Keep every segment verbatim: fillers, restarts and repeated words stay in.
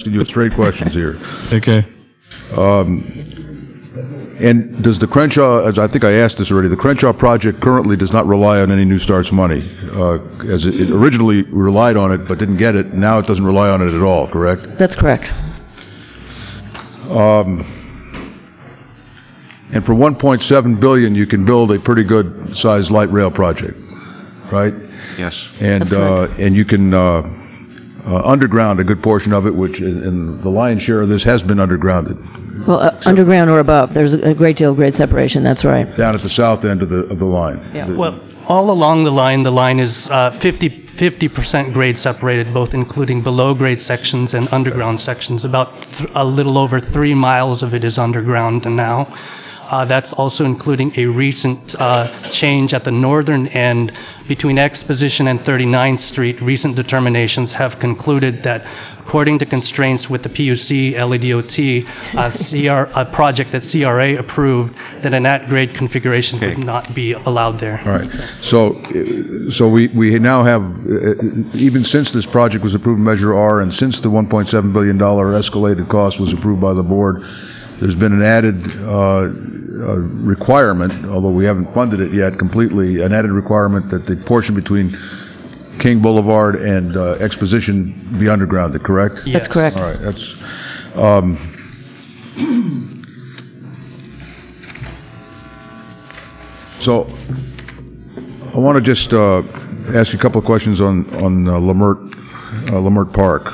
You have straight questions here. Okay. Um, and does the Crenshaw, as I think I asked this already, the Crenshaw project currently does not rely on any New Start's money, uh, as it, it originally relied on it but didn't get it. Now it doesn't rely on it at all, correct? That's correct. Um, and for one point seven billion dollars, you can build a pretty good sized light rail project, right? Yes. And uh, and you can uh, uh, underground a good portion of it, which and the lion's share of this has been undergrounded. Well, uh, underground or above, there's a great deal of grade separation. That's right. Down at the south end of the of the line. Yeah. The, Well, all along the line, the line is uh, fifty percent grade separated, both including below grade sections and underground sections. About th- a little over three miles of it is underground now. Uh, that's also including a recent uh, change at the northern end between Exposition and thirty-ninth Street. Recent determinations have concluded that, according to constraints with the P U C, L E D O T, uh, C R, a project that C R A approved, that an at-grade configuration Okay. would not be allowed there. All right. So, uh, so we, we now have, uh, even since this project was approved in Measure R and since the one point seven billion dollars escalated cost was approved by the board, there's been an added uh, uh, requirement, although we haven't funded it yet completely, an added requirement that the portion between King Boulevard and uh, Exposition be undergrounded, correct? Yes. That's correct. All right. That's. Um, so, I want to just uh, ask you a couple of questions on on uh, Lamert uh, Lamert Park.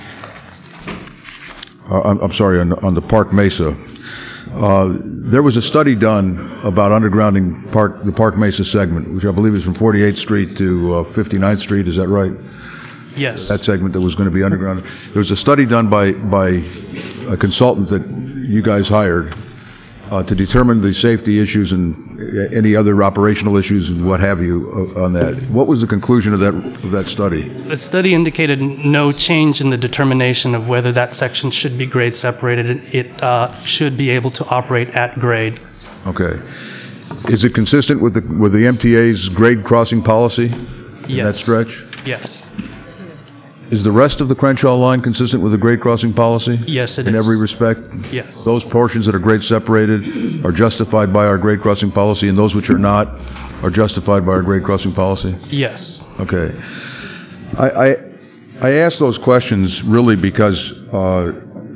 Uh, I'm, I'm sorry, on, on the Park Mesa. Uh, there was a study done about undergrounding Park, the Park Mesa segment, which I believe is from forty-eighth Street to uh, fifty-ninth Street. Is that right? Yes. That segment that was going to be underground. There was a study done by by a consultant that you guys hired uh, to determine the safety issues and any other operational issues and what have you uh, on that. What was the conclusion of that of that study? The study indicated no change in the determination of whether that section should be grade separated. It uh, should be able to operate at grade. Okay. Is it consistent with the with the M T A's grade crossing policy in Yes. that stretch? Yes. Is the rest of the Crenshaw line consistent with the grade crossing policy? Yes, it in is. every respect? Yes. Those portions that are grade separated are justified by our grade crossing policy, and those which are not are justified by our grade crossing policy? Yes. Okay. I I, I ask those questions really because uh,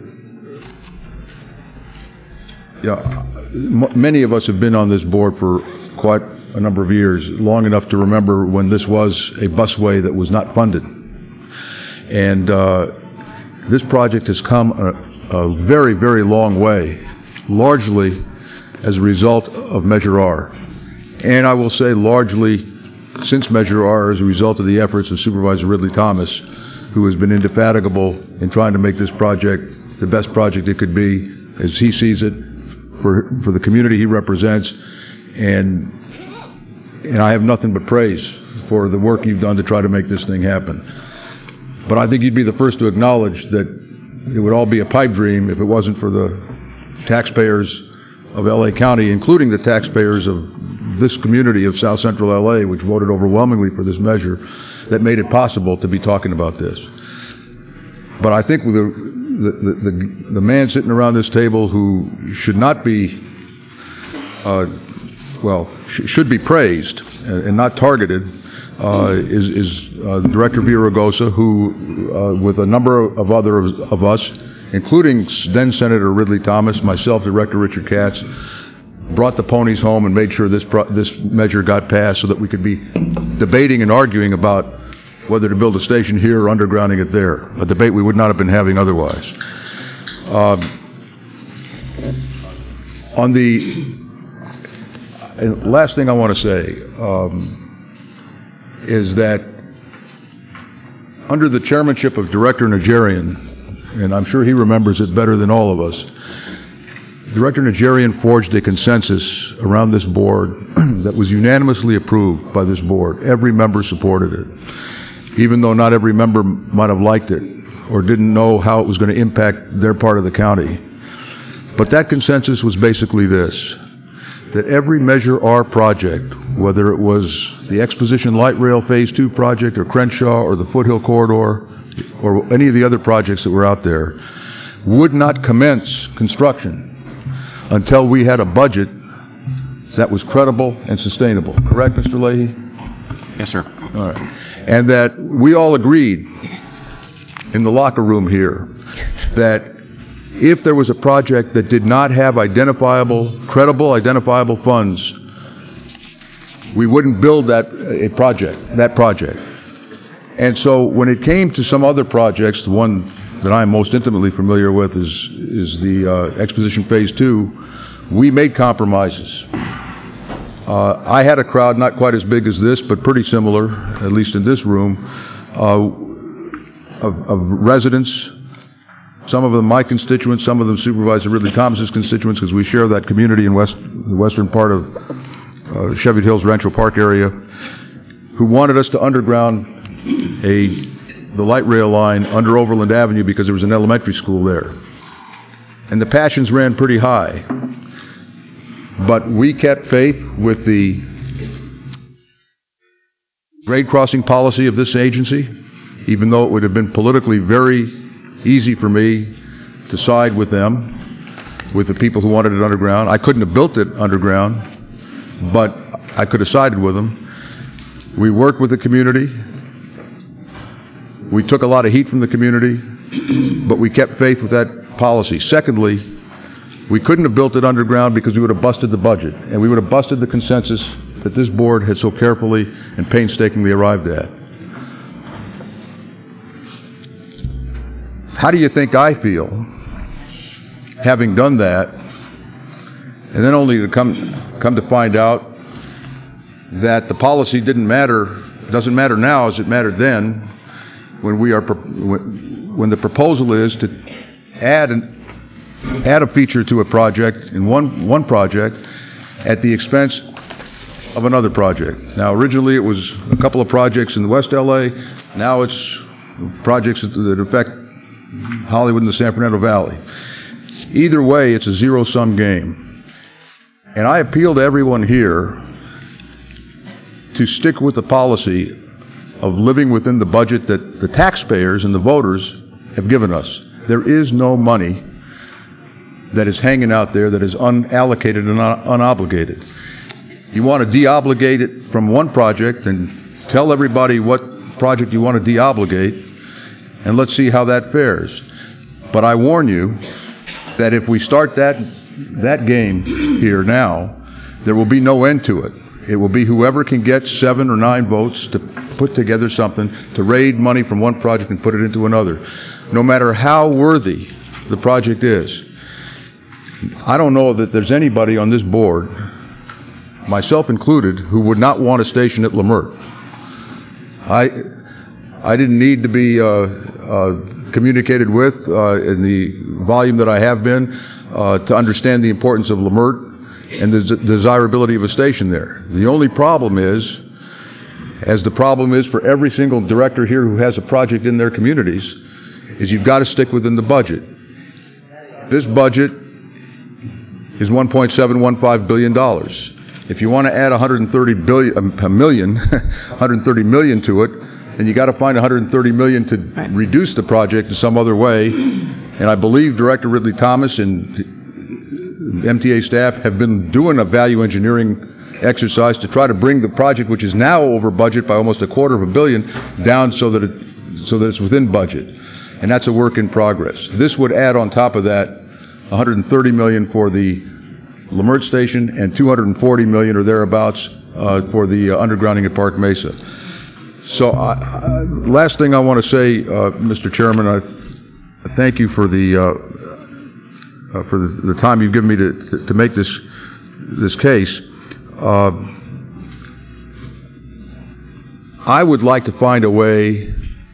yeah, m- many of us have been on this board for quite a number of years, long enough to remember when this was a busway that was not funded. And uh, this project has come a, a very, very long way, largely as a result of Measure R. And I will say largely since Measure R as a result of the efforts of Supervisor Ridley Thomas, who has been indefatigable in trying to make this project the best project it could be, as he sees it, for for the community he represents. And and I have nothing but praise for the work you've done to try to make this thing happen. But I think you'd be the first to acknowledge that it would all be a pipe dream if it wasn't for the taxpayers of L A County, including the taxpayers of this community of South Central L A, which voted overwhelmingly for this measure, that made it possible to be talking about this. But I think the the, the, the man sitting around this table who should not be, uh, well, sh- should be praised and, and not targeted, Uh, is, is uh, Director Villaraigosa, who, uh, with a number of other of, of us, including then Senator Ridley Thomas, myself, Director Richard Katz, brought the ponies home and made sure this pro- this measure got passed so that we could be debating and arguing about whether to build a station here or undergrounding it there, a debate we would not have been having otherwise. Um, on the uh, last thing I want to say, um, is that under the chairmanship of Director Najarian, and I'm sure he remembers it better than all of us, Director Najarian forged a consensus around this board that was unanimously approved by this board. Every member supported it, even though not every member might have liked it or didn't know how it was going to impact their part of the county. But that consensus was basically this: that every Measure R project, whether it was the Exposition Light Rail Phase two project or Crenshaw or the Foothill Corridor, or any of the other projects that were out there, would not commence construction until we had a budget that was credible and sustainable. Correct, Mister Leahy? Yes, sir. All right. And that we all agreed in the locker room here that if there was a project that did not have identifiable, credible, identifiable funds, we wouldn't build that a project, that project. And so when it came to some other projects, the one that I'm most intimately familiar with is, is the uh, Exposition Phase two, we made compromises. Uh, I had a crowd not quite as big as this, but pretty similar, at least in this room, uh, of, of residents, some of them my constituents, some of them Supervisor Ridley Thomas's constituents, because we share that community in west, the western part of uh, Cheviot Hills Rancho Park area, who wanted us to underground a the light rail line under Overland Avenue because there was an elementary school there. And the passions ran pretty high. But we kept faith with the grade crossing policy of this agency, even though it would have been politically very easy for me to side with them, with the people who wanted it underground. I couldn't have built it underground, but I could have sided with them. We worked with the community. We took a lot of heat from the community, but we kept faith with that policy. Secondly, we couldn't have built it underground because we would have busted the budget, and we would have busted the consensus that this board had so carefully and painstakingly arrived at. How do you think I feel, having done that, and then only to come come to find out that the policy didn't matter, doesn't matter now as it mattered then, when we are when, when the proposal is to add an add a feature to a project in one one project at the expense of another project. Now, originally it was a couple of projects in West L A. Now it's projects that, that affect Hollywood and the San Fernando Valley. Either way, it's a zero-sum game. And I appeal to everyone here to stick with the policy of living within the budget that the taxpayers and the voters have given us. There is no money that is hanging out there that is unallocated and un- unobligated. You want to deobligate it from one project and tell everybody what project you want to deobligate, and let's see how that fares. But I warn you that if we start that that game here now, there will be no end to it. It will be whoever can get seven or nine votes to put together something to raid money from one project and put it into another, no matter how worthy the project is. I don't know that there's anybody on this board, myself included, who would not want a station at Leimert. I I didn't need to be uh, uh, communicated with uh, in the volume that I have been uh, to understand the importance of Leimert and the z- desirability of a station there. The only problem is, as the problem is for every single director here who has a project in their communities, is you've got to stick within the budget. This budget is one point seven one five billion dollars. If you want to add one hundred thirty billion, a million, one hundred thirty million to it, then you got to find one hundred thirty million to right. reduce the project in some other way. And I believe Director Ridley Thomas and M T A staff have been doing a value engineering exercise to try to bring the project, which is now over budget by almost a quarter of a billion, down so that it so that it's within budget. And that's a work in progress. This would add on top of that one hundred thirty million dollars for the Leimert station and two hundred forty million dollars or thereabouts uh, for the uh, undergrounding at Park Mesa. So, uh, uh, last thing I want to say, uh, Mister Chairman, I, I thank you for the uh, uh, for the, the time you've given me to, to, to make this this case. Uh, I would like to find a way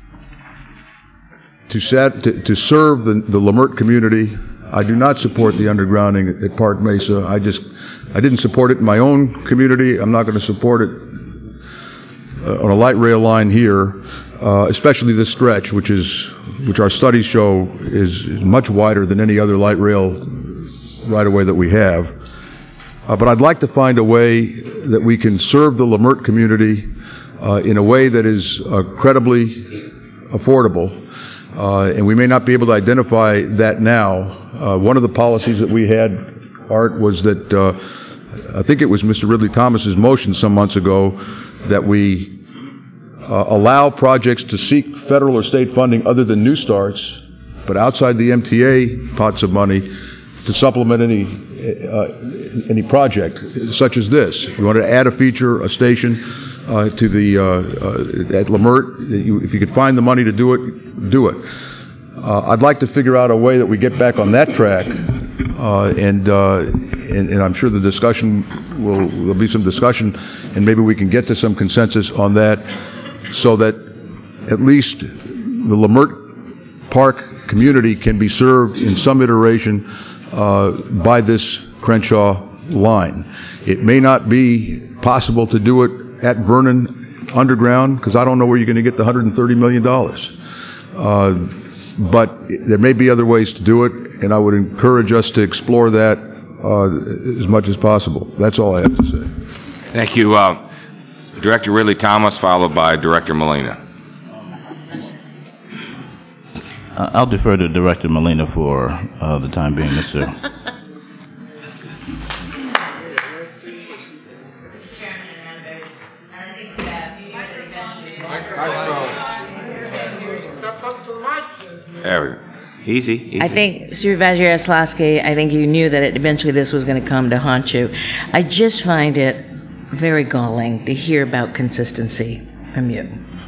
to set to, to serve the, the Leimert community. I do not support the undergrounding at, at Park Mesa. I just I didn't support it in my own community. I'm not going to support it uh, on a light rail line here, uh, especially this stretch, which is which our studies show is, is much wider than any other light rail right of way that we have. Uh, but I'd like to find a way that we can serve the Leimert community uh, in a way that is uh, credibly affordable, uh, and we may not be able to identify that now. Uh, one of the policies that we had, Art, was that uh, I think it was Mister Ridley Thomas's motion some months ago that we uh, allow projects to seek federal or state funding other than new starts, but outside the M T A pots of money, to supplement any uh, any project such as this. We want to add a feature, a station uh, to the uh, uh, at Lemert. You, if you could find the money to do it, do it. Uh, I'd like to figure out a way that we get back on that track, uh, and, uh, and and I'm sure the discussion will there'll be some discussion, and maybe we can get to some consensus on that, so that at least the Lemert Park community can be served in some iteration uh, by this Crenshaw line. It may not be possible to do it at Vernon Underground, because I don't know where you're going to get the one hundred thirty million dollars. Uh, but there may be other ways to do it, and I would encourage us to explore that uh, as much as possible. That's all I have to say. Thank you. Uh, Director Ridley Thomas, followed by Director Molina. Uh, I'll defer to Director Molina for uh, the time being, Mister There we go. Easy, easy. I think, Supervisor Yaslovsky, I think you knew that it, eventually this was going to come to haunt you. I just find it very galling to hear about consistency from you.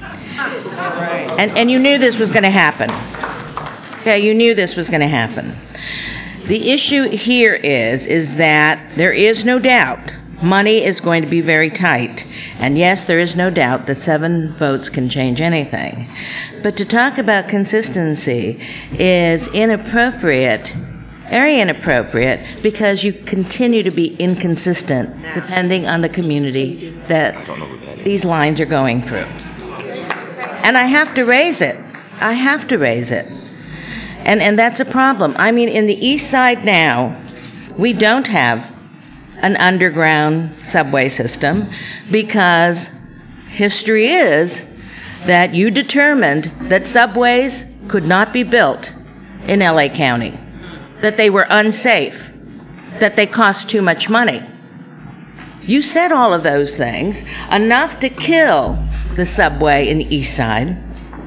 And, and you knew this was going to happen. Okay, you knew this was going to happen. The issue here is, is that there is no doubt money is going to be very tight. And yes, there is no doubt that seven votes can change anything. But to talk about consistency is inappropriate, very inappropriate, because you continue to be inconsistent depending on the community that these lines are going through. And I have to raise it. I have to raise it. And, and that's a problem. I mean, in the East Side now, we don't have an underground subway system because history is that you determined that subways could not be built in L A County, that they were unsafe, that they cost too much money. You said all of those things, enough to kill the subway in the East Side.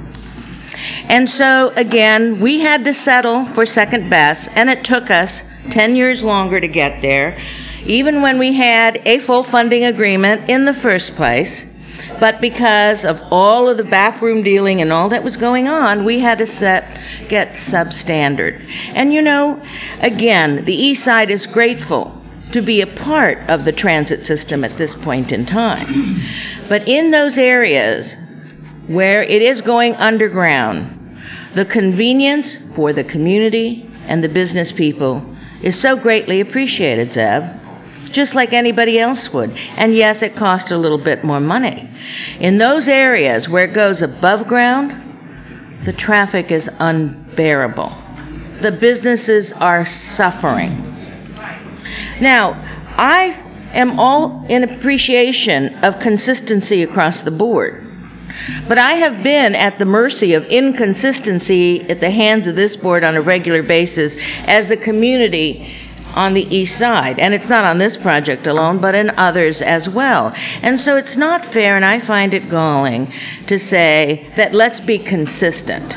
And so, again, we had to settle for second best, and it took us ten years longer to get there, even when we had a full funding agreement in the first place. But because of all of the backroom dealing and all that was going on, we had to set, get substandard. And you know, again, the East Side is grateful to be a part of the transit system at this point in time. But in those areas where it is going underground, the convenience for the community and the business people is so greatly appreciated, Zeb, just like anybody else would. And yes, it costs a little bit more money. In those areas where it goes above ground, the traffic is unbearable. The businesses are suffering. Now, I am all in appreciation of consistency across the board. But I have been at the mercy of inconsistency at the hands of this board on a regular basis as a community on the East Side. And it's not on this project alone, but in others as well. And so it's not fair, and I find it galling, to say that let's be consistent.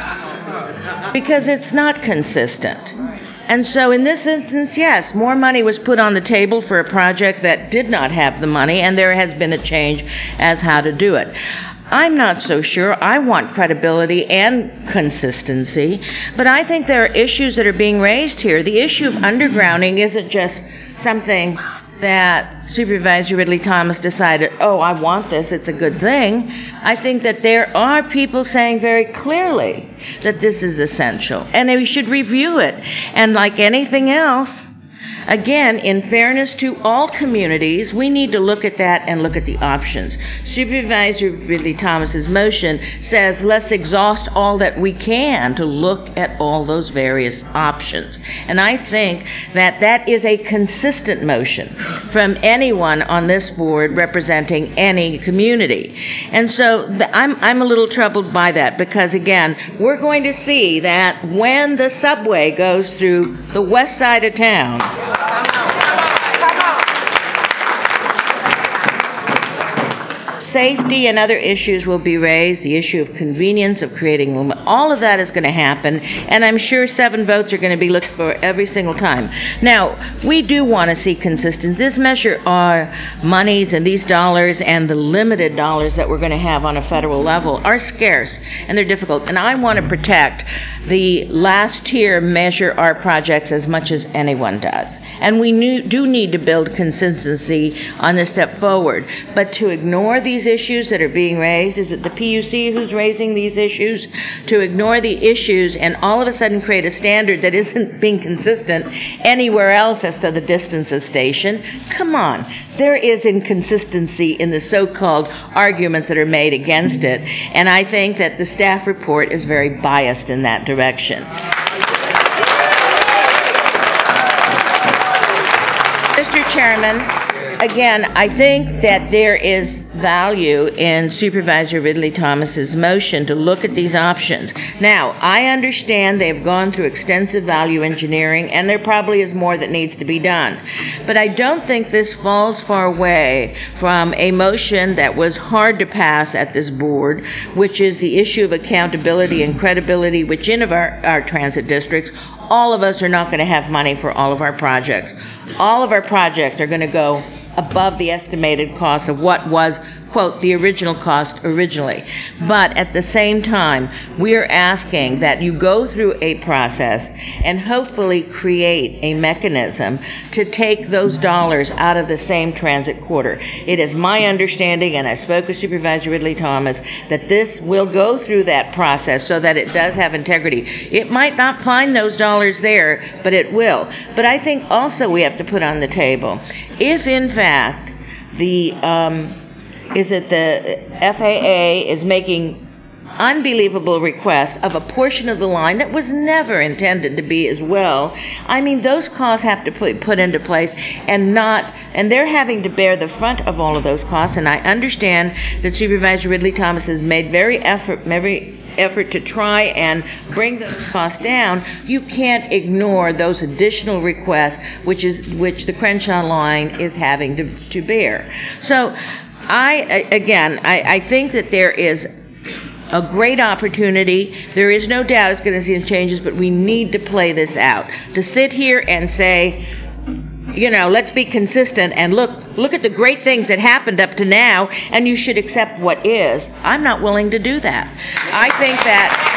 Because it's not consistent. And so in this instance, yes, more money was put on the table for a project that did not have the money, and there has been a change as how to do it. I'm not so sure. I want credibility and consistency, but I think there are issues that are being raised here. The issue of undergrounding isn't just something that Supervisor Ridley Thomas decided, oh, I want this, it's a good thing. I think that there are people saying very clearly that this is essential, and we should review it. And like anything else, Again, in fairness to all communities, we need to look at that and look at the options. Supervisor Ridley Thomas's motion says let's exhaust all that we can to look at all those various options. And I think that that is a consistent motion from anyone on this board representing any community. And so the, I'm, I'm a little troubled by that because, again, we're going to see that when the subway goes through the west side of town, safety and other issues will be raised, the issue of convenience, of creating, all of that is going to happen, and I'm sure seven votes are going to be looked for every single time. Now, we do want to see consistency. This measure our monies and these dollars and the limited dollars that we're going to have on a federal level are scarce, and they're difficult, and I want to protect the last tier measure our projects as much as anyone does. And we knew, do need to build consistency on this step forward. But to ignore these issues that are being raised, is it the P U C who's raising these issues? To ignore the issues and all of a sudden create a standard that isn't being consistent anywhere else as to the distance of station? Come on. There is inconsistency in the so-called arguments that are made against it. And I think that the staff report is very biased in that direction. Mister Chairman, again, I think that there is value in Supervisor Ridley Thomas's motion to look at these options. Now, I understand they've gone through extensive value engineering, and there probably is more that needs to be done. But I don't think this falls far away from a motion that was hard to pass at this board, which is the issue of accountability and credibility within of our, our transit districts. All of us are not going to have money for all of our projects. All of our projects are going to go above the estimated cost of what was, quote, the original cost originally. But at the same time, we are asking that you go through a process and hopefully create a mechanism to take those dollars out of the same transit quarter. It is my understanding, and I spoke with Supervisor Ridley Thomas, that this will go through that process so that it does have integrity. It might not find those dollars there, but it will. But I think also we have to put on the table, if in fact the um, is that the F A A is making unbelievable requests of a portion of the line that was never intended to be as well. I mean, those costs have to put put into place, and not, and they're having to bear the front of all of those costs. And I understand that Supervisor Ridley Thomas has made very effort, very effort to try and bring those costs down. You can't ignore those additional requests, which is which the Crenshaw line is having to to bear. So, I again, I, I think that there is a great opportunity. There is no doubt it's going to see some changes, but we need to play this out. To sit here and say, you know, let's be consistent and look look at the great things that happened up to now, and you should accept what is. I'm not willing to do that. I think that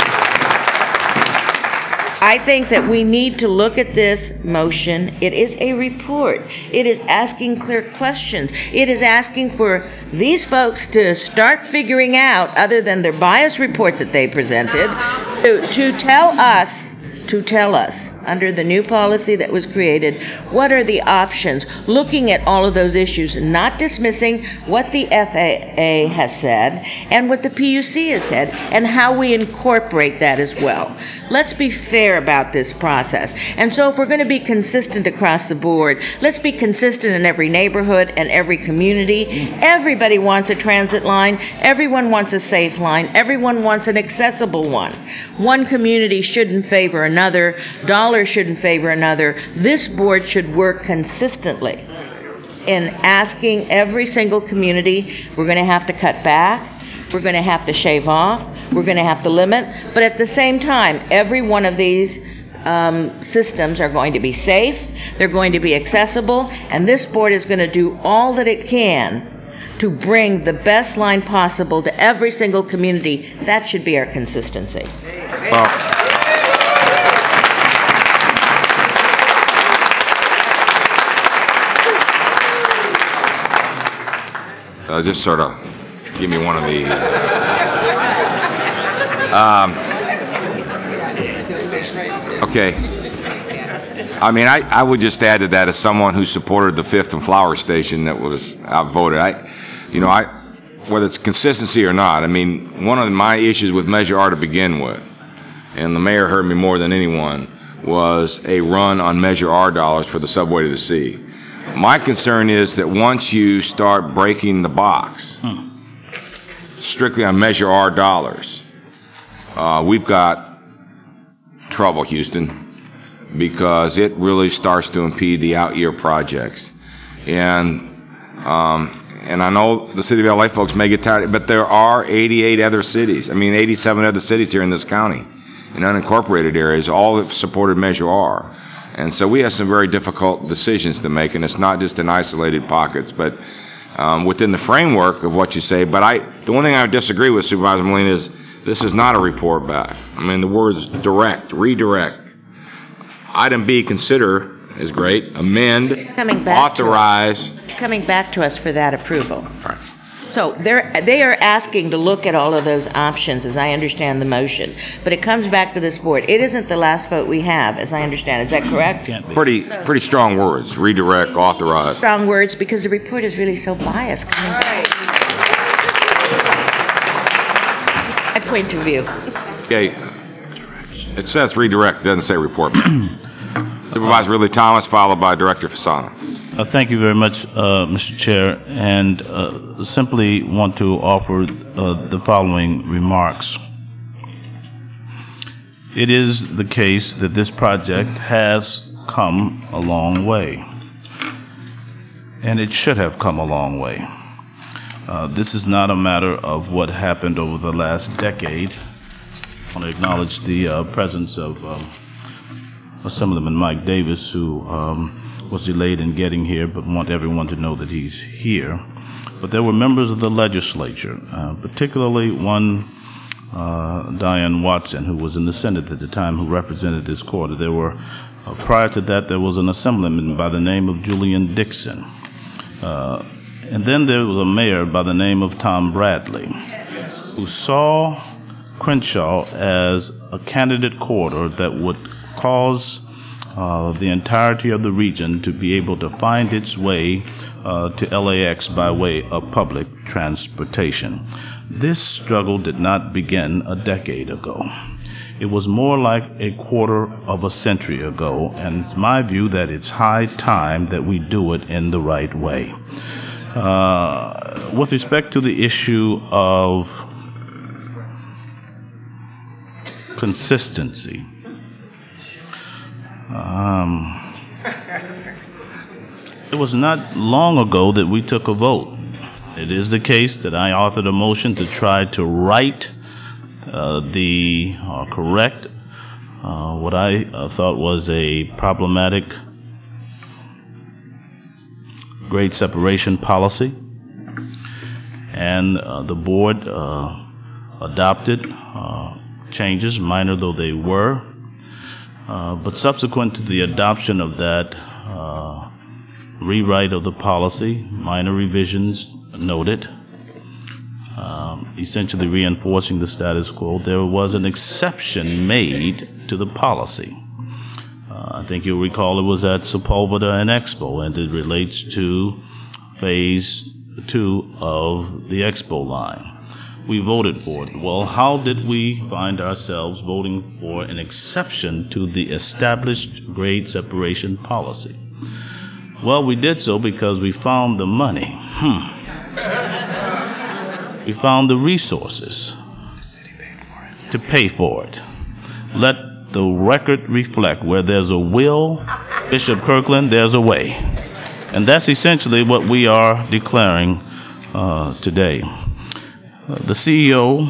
I think that we need to look at this motion. It is a report. It is asking clear questions. It is asking for these folks to start figuring out, other than their biased report that they presented, to, to tell us, to tell us, under the new policy that was created, what are the options, looking at all of those issues, not dismissing what the F A A has said and what the P U C has said, and how we incorporate that as well. Let's be fair about this process. And so if we're going to be consistent across the board, let's be consistent in every neighborhood and every community. Everybody wants a transit line. Everyone wants a safe line. Everyone wants an accessible one. One community shouldn't favor another. Dollars shouldn't favor another. This board should work consistently in asking every single community, we're going to have to cut back, we're going to have to shave off, we're going to have to limit, but at the same time, every one of these um, systems are going to be safe, they're going to be accessible, and this board is going to do all that it can to bring the best line possible to every single community. That should be our consistency. Well, Uh, just sort of give me one of the. Um, okay. I mean, I, I would just add to that as someone who supported the Fifth and Flower Station that was outvoted. I, you know, I, whether it's consistency or not, I mean, one of my issues with Measure R to begin with, and the mayor heard me more than anyone, was a run on Measure R dollars for the subway to the sea. My concern is that once you start breaking the box, hmm. strictly on Measure R dollars, uh, we've got trouble, Houston, because it really starts to impede the out-year projects. And um, and I know the city of L A folks may get tired, but there are eighty-eight other cities, I mean eighty-seven other cities here in this county, in unincorporated areas, all have supported Measure R. And so we have some very difficult decisions to make, and it's not just in isolated pockets, but um, within the framework of what you say. But I, the one thing I would disagree with, Supervisor Molina, is this is not a report back. I mean, the words direct, redirect. Item B, consider is great. Amend, it's coming back authorize. To us. It's coming back to us for that approval. Right. So they're, they are asking to look at all of those options, as I understand the motion. But it comes back to this board. It isn't the last vote we have, as I understand. Is that correct? Pretty, pretty strong words. Redirect, authorize. Strong words, because the report is really so biased. Coming back. My point of view. Okay. It says redirect. It doesn't say report. Supervisor Ridley Thomas, followed by Director Fasano. Uh, thank you very much, uh, Mister Chair, and uh, simply want to offer uh, the following remarks. It is the case that this project has come a long way, and it should have come a long way. Uh, this is not a matter of what happened over the last decade. I want to acknowledge the uh, presence of um, Assemblyman Mike Davis, who um, was delayed in getting here, but want everyone to know that he's here. But there were members of the legislature, uh, particularly one, uh, Diane Watson, who was in the Senate at the time, who represented this quarter. There were, uh, prior to that, there was an assemblyman by the name of Julian Dixon. Uh, and then there was a mayor by the name of Tom Bradley, who saw Crenshaw as a candidate corridor that would cause uh, the entirety of the region to be able to find its way uh, to L A X by way of public transportation. This struggle did not begin a decade ago. It was more like a quarter of a century ago, and it's my view that it's high time that we do it in the right way. Uh, with respect to the issue of consistency, Um, it was not long ago that we took a vote. It is the case that I authored a motion to try to right uh, the, or correct, uh, what I uh, thought was a problematic grade separation policy. And uh, the board uh, adopted uh, changes, minor though they were. Uh, but subsequent to the adoption of that uh, rewrite of the policy, minor revisions noted, um, essentially reinforcing the status quo, there was an exception made to the policy. Uh, I think you'll recall it was at Sepulveda and Expo, and it relates to phase two of the Expo line. We voted for it. Well, how did we find ourselves voting for an exception to the established grade separation policy? Well, we did so because we found the money. Hmm. We found the resources to pay for it. Let the record reflect, where there's a will, Bishop Kirkland, there's a way. And that's essentially what we are declaring uh, today. Uh, the C E O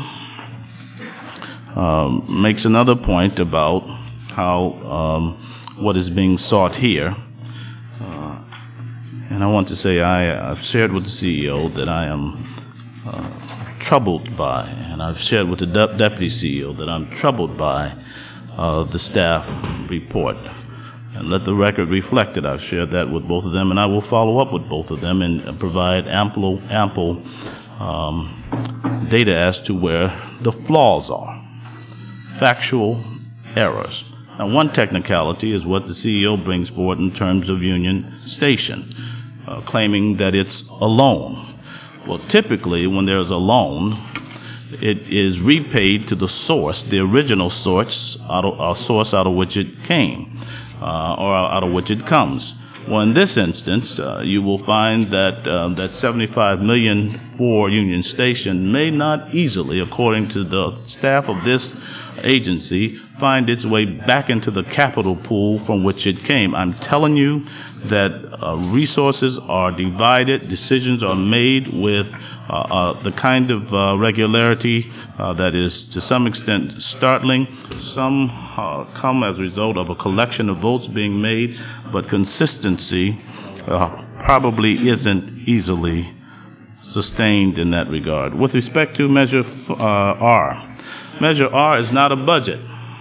um, makes another point about how um, what is being sought here. Uh, and I want to say I, I've shared with the C E O that I am uh, troubled by, and I've shared with the de- Deputy C E O that I'm troubled by uh, the staff report. And let the record reflect it. I've shared that with both of them, and I will follow up with both of them and provide ample, ample um, data as to where the flaws are. Factual errors. Now, one technicality is what the C E O brings forward in terms of Union Station, uh, claiming that it's a loan. Well, typically, when there's a loan, it is repaid to the source, the original source, out of, uh, source out of which it came, uh, or out of which it comes. Well, in this instance, uh, you will find that uh, that seventy-five million dollars for Union Station may not easily, according to the staff of this agency, find its way back into the capital pool from which it came. I'm telling you that uh, resources are divided, decisions are made with uh, uh, the kind of uh, regularity uh, that is to some extent startling. Some uh, come as a result of a collection of votes being made, but consistency uh, probably isn't easily sustained in that regard. With respect to Measure uh, R, Measure R is not a budget.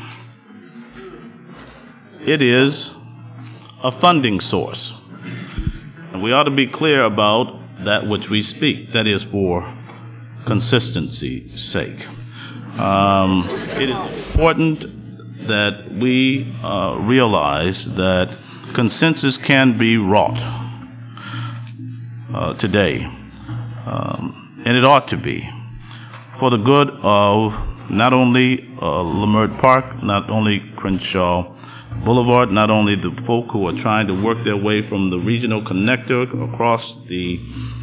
It is a funding source. And we ought to be clear about that which we speak, that is for consistency's sake. Um, it is important that we uh, realize that consensus can be wrought uh, today, um, and it ought to be, for the good of not only uh, Leimert Park, not only Crenshaw Boulevard, not only the folk who are trying to work their way from the regional connector across the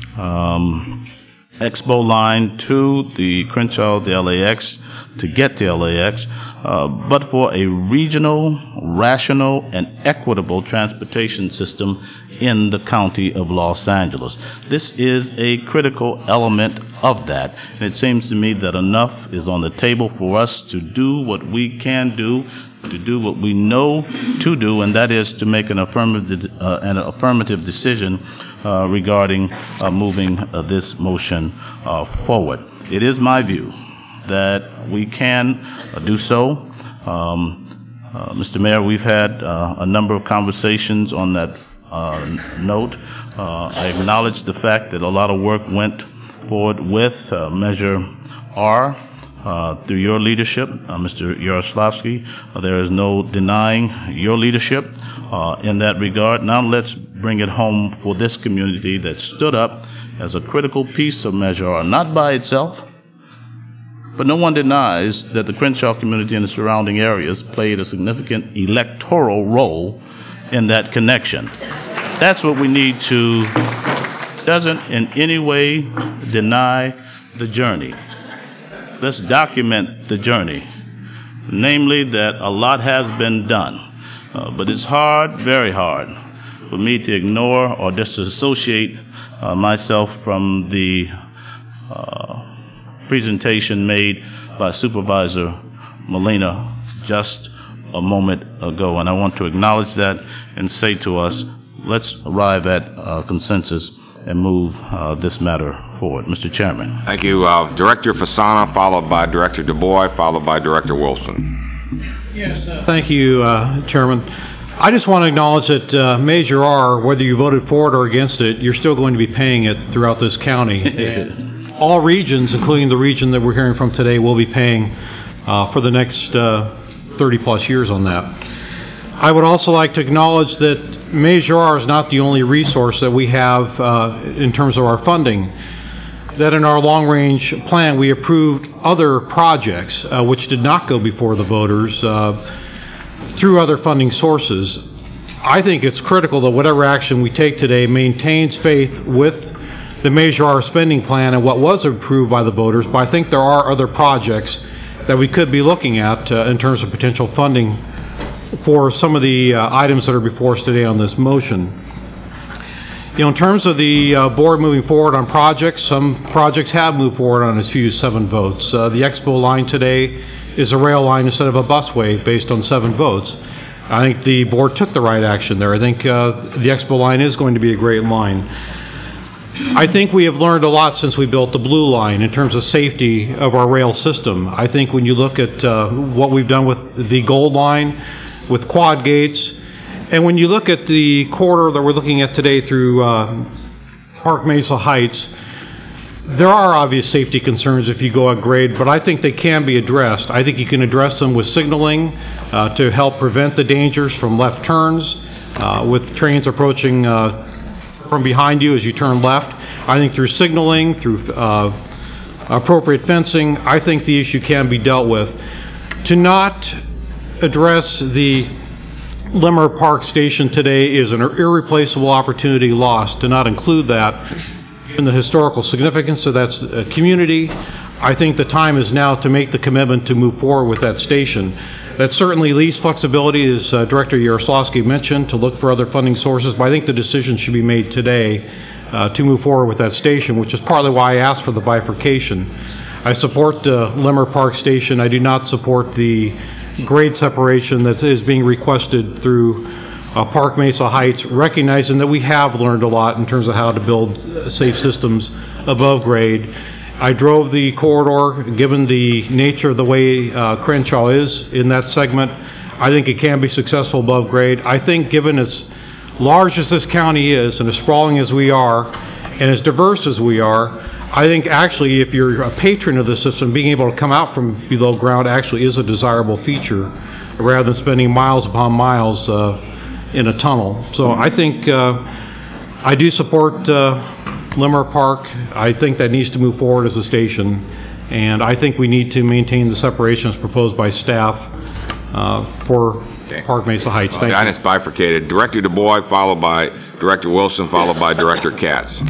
um, Expo line to the Crenshaw, the L A X, to get to L A X, uh, but for a regional, rational, and equitable transportation system in the county of Los Angeles. This is a critical element of that, and it seems to me that enough is on the table for us to do what we can do, to do what we know to do, and that is to make an affirmative, uh, an affirmative decision uh, regarding uh, moving uh, this motion uh, forward. It is my view that we can uh, do so. Um, uh, Mister Mayor, we've had uh, a number of conversations on that uh, note. Uh, I acknowledge the fact that a lot of work went forward with uh, Measure R. Uh, through your leadership, uh, Mister Yaroslavsky. Uh, there is no denying your leadership uh, in that regard. Now let's bring it home for this community that stood up as a critical piece of Measure R, not by itself, but no one denies that the Crenshaw community and the surrounding areas played a significant electoral role in that connection. That's what we need to, doesn't in any way deny the journey. Let's document the journey, namely that a lot has been done. Uh, but it's hard, very hard, for me to ignore or disassociate uh, myself from the uh, presentation made by Supervisor Molina just a moment ago. And I want to acknowledge that and say to us, let's arrive at uh, consensus and move uh, this matter forward. Mister Chairman. Thank you. Uh, Director Fasana, followed by Director Du Bois, followed by Director Wilson. Yes, uh, thank you, uh, Chairman. I just want to acknowledge that uh, Measure R, whether you voted for it or against it, you're still going to be paying it throughout this county. And all regions, including the region that we're hearing from today, will be paying uh, for the next uh, thirty plus years on that. I would also like to acknowledge that Measure R is not the only resource that we have uh, in terms of our funding. That in our long-range plan, we approved other projects uh, which did not go before the voters uh, through other funding sources. I think it's critical that whatever action we take today maintains faith with the Measure R spending plan and what was approved by the voters, but I think there are other projects that we could be looking at uh, in terms of potential funding for some of the uh, items that are before us today on this motion. You know, in terms of the uh, board moving forward on projects, some projects have moved forward on as few as seven votes. Uh, the Expo line today is a rail line instead of a busway based on seven votes. I think the board took the right action there. I think uh, the Expo line is going to be a great line. I think we have learned a lot since we built the Blue Line in terms of safety of our rail system. I think when you look at uh, what we've done with the Gold Line, with quad gates, and when you look at the corridor that we're looking at today through uh, Park Mesa Heights, there are obvious safety concerns if you go at grade, but I think they can be addressed. I think you can address them with signaling uh, to help prevent the dangers from left turns, uh, with trains approaching uh, from behind you as you turn left. I think through signaling, through uh, appropriate fencing, I think the issue can be dealt with. To not address the Limmer Park Station today is an irreplaceable opportunity lost. To not include that, given the historical significance of that uh, community, I think the time is now to make the commitment to move forward with that station. That certainly leaves flexibility, as uh, Director Yaroslavsky mentioned, to look for other funding sources, but I think the decision should be made today uh, to move forward with that station, which is partly why I asked for the bifurcation. I support the Limmer Park Station. I do not support the grade separation that is being requested through uh, Park Mesa Heights, recognizing that we have learned a lot in terms of how to build uh, safe systems above grade. I drove the corridor. Given the nature of the way uh, Crenshaw is in that segment, I think it can be successful above grade. I think given as large as this county is and as sprawling as we are and as diverse as we are, I think actually if you're a patron of the system, being able to come out from below ground actually is a desirable feature rather than spending miles upon miles uh, in a tunnel. So I think uh, I do support uh, Limmer Park. I think that needs to move forward as a station, and I think we need to maintain the separations proposed by staff uh, for okay. Park Mesa Heights. Thank well, you. It's bifurcated. Director Du Bois, followed by Director Wilson, followed by Director Katz.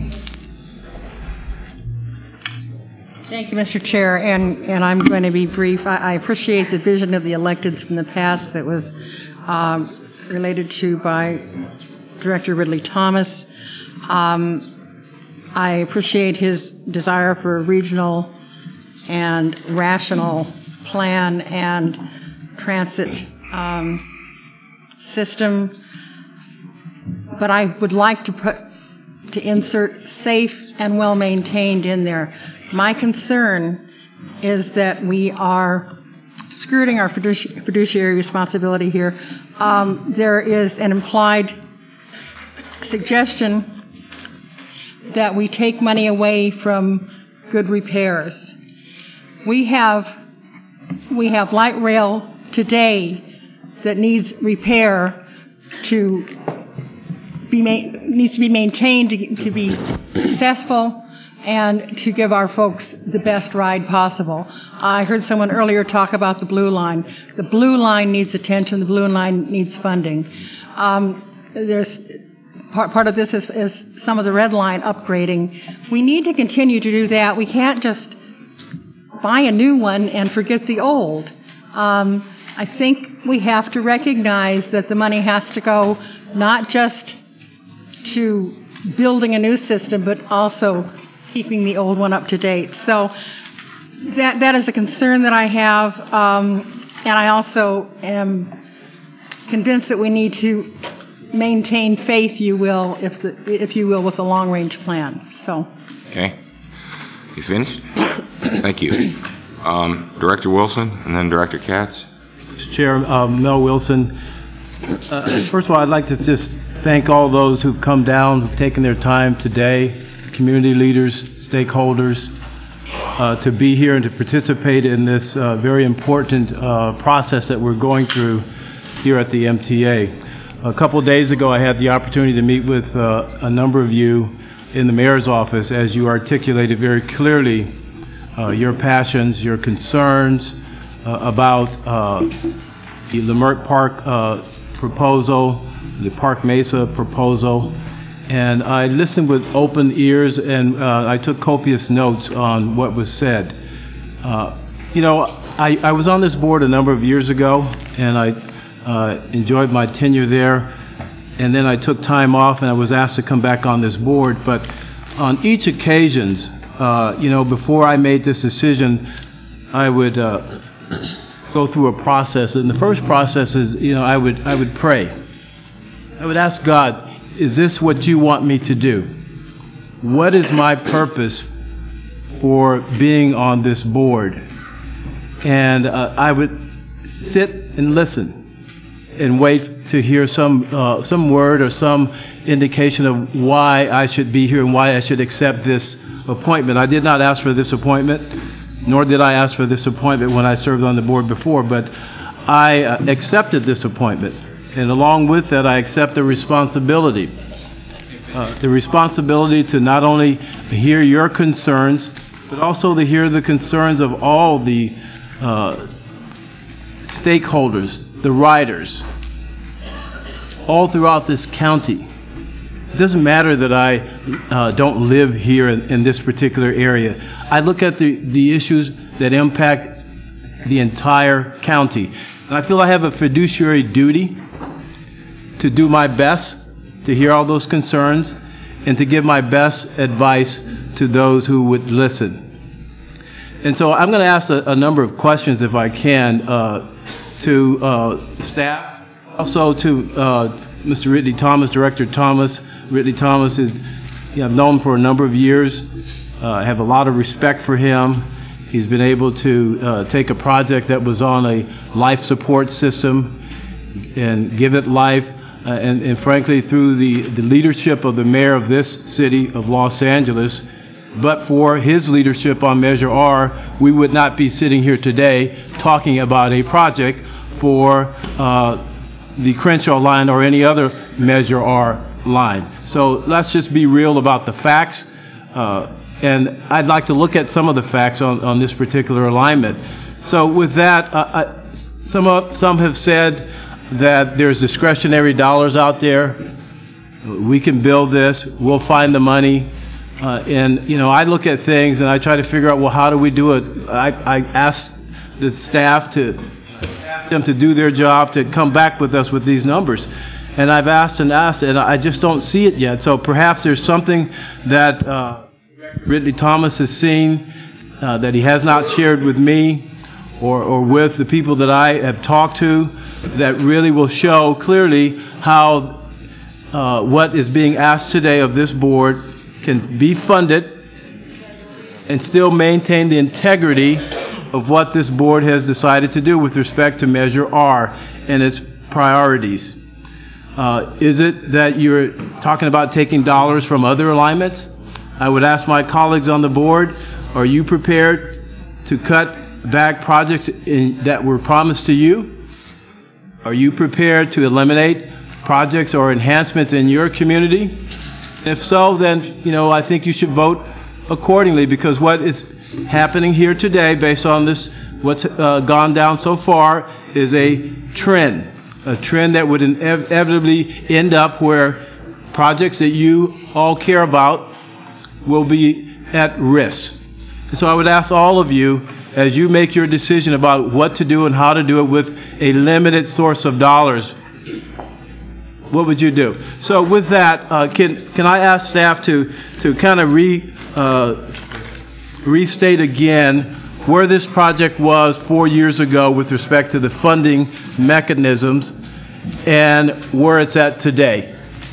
Thank you, Mister Chair, and, and I'm going to be brief. I, I appreciate the vision of the electeds from the past that was um, related to by Director Ridley Thomas. Um, I appreciate his desire for a regional and rational plan and transit um, system, but I would like to put to insert safe and well maintained in there. My concern is that we are skirting our fiduci- fiduciary responsibility here. Um, there is an implied suggestion that we take money away from good repairs. We have we have light rail today that needs repair to be ma- needs to be maintained to, to be successful and to give our folks the best ride possible. I heard someone earlier talk about the Blue Line. The Blue Line needs attention. The Blue Line needs funding. Um, there's part, part of this is, is some of the Red Line upgrading. We need to continue to do that. We can't just buy a new one and forget the old. Um, I think we have to recognize that the money has to go not just to building a new system, but also keeping the old one up to date. So that that is a concern that I have, um, and I also am convinced that we need to maintain faith, you will, if the, if you will, with a long-range plan. So. Okay. You finished? Thank you. Um, Director Wilson, and then Director Katz. Mister Chair, um, Mel Wilson. Uh, first of all, I'd like to just thank all those who've come down, who've taken their time today, community leaders, stakeholders, uh, to be here and to participate in this uh, very important uh, process that we're going through here at the M T A. A couple of days ago, I had the opportunity to meet with uh, a number of you in the mayor's office as you articulated very clearly uh, your passions, your concerns uh, about uh, the Leimert Park uh, proposal, the Park Mesa proposal. And I listened with open ears, and uh, I took copious notes on what was said. Uh, you know, I, I was on this board a number of years ago, and I uh, enjoyed my tenure there. And then I took time off, and I was asked to come back on this board. But on each occasions, uh, you know, before I made this decision, I would uh, go through a process. And the first process is, you know, I would I would pray. I would ask God, is this what you want me to do? What is my purpose for being on this board? And uh, I would sit and listen. and wait to hear some uh, some word or some indication of why I should be here and why I should accept this appointment. I did not ask for this appointment, nor did I ask for this appointment when I served on the board before, but I uh, accepted this appointment. And along with that, I accept the responsibility. Uh, the responsibility to not only hear your concerns, but also to hear the concerns of all the uh, stakeholders, the riders, all throughout this county. It doesn't matter that I uh, don't live here in, in this particular area. I look at the, the issues that impact the entire county. And I feel I have a fiduciary duty to do my best to hear all those concerns and to give my best advice to those who would listen. And so I'm going to ask a, a number of questions, if I can, uh, to uh, staff, also to uh, Mister Ridley Thomas, Director Thomas. Ridley Thomas is, you know, I've known him for a number of years. Uh, I have a lot of respect for him. He's been able to uh, take a project that was on a life support system and give it life. Uh, and, and frankly, through the, the leadership of the mayor of this city of Los Angeles, but for his leadership on Measure R, we would not be sitting here today talking about a project for uh, the Crenshaw line or any other Measure R line. So let's just be real about the facts. Uh, and I'd like to look at some of the facts on, on this particular alignment. So with that, uh, I, some, of, some have said that there's discretionary dollars out there. We can build this. We'll find the money. Uh, and, you know, I look at things and I try to figure out, well, how do we do it? I, I ask the staff to ask them to do their job, to come back with us with these numbers. And I've asked and asked, and I just don't see it yet. So perhaps there's something that uh, Ridley Thomas has seen uh, that he has not shared with me or, or with the people that I have talked to, that really will show clearly how uh, what is being asked today of this board can be funded and still maintain the integrity of what this board has decided to do with respect to Measure R and its priorities. Uh, is it that you're talking about taking dollars from other alignments? I would ask my colleagues on the board, are you prepared to cut back projects in, that were promised to you? Are you prepared to eliminate projects or enhancements in your community? If so, then, you know, I think you should vote accordingly, because what is happening here today, based on this, what's uh, gone down so far, is a trend, a trend that would inevitably end up where projects that you all care about will be at risk. So I would ask all of you, as you make your decision about what to do and how to do it with a limited source of dollars, what would you do? So with that, uh, can can I ask staff to to kind of re uh, restate again where this project was four years ago with respect to the funding mechanisms and where it's at today?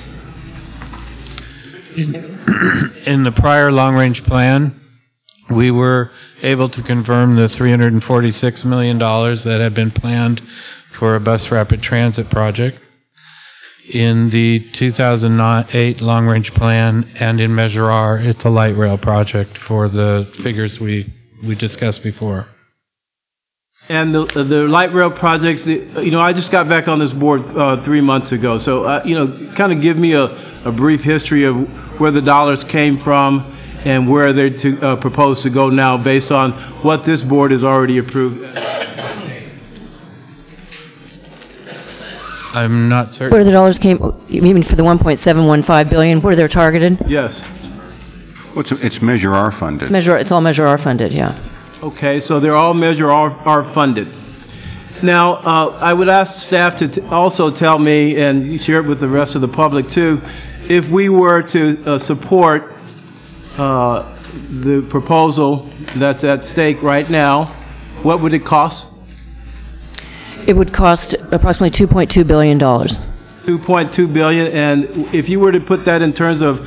In, in the prior long-range plan, we were able to confirm the three hundred forty-six million dollars that had been planned for a bus rapid transit project. In the two thousand eight long-range plan and in Measure R, it's a light rail project for the figures we, we discussed before. And the the light rail projects, you know, I just got back on this board uh, three months ago. So, uh, you know, kind of give me a, a brief history of where the dollars came from and where they're to, uh, proposed to go now based on what this board has already approved. I'm not certain. Where the dollars came, you mean for the one point seven one five billion, where they're targeted? Yes. Well, it's, it's Measure R funded. Measure, it's all Measure R funded, yeah. Okay, so they're all Measure R, R funded. Now, uh, I would ask staff to t- also tell me, and share it with the rest of the public too, if we were to uh, support uh, the proposal that's at stake right now, what would it cost? It would cost approximately two point two billion dollars. two point two billion dollars, and if you were to put that in terms of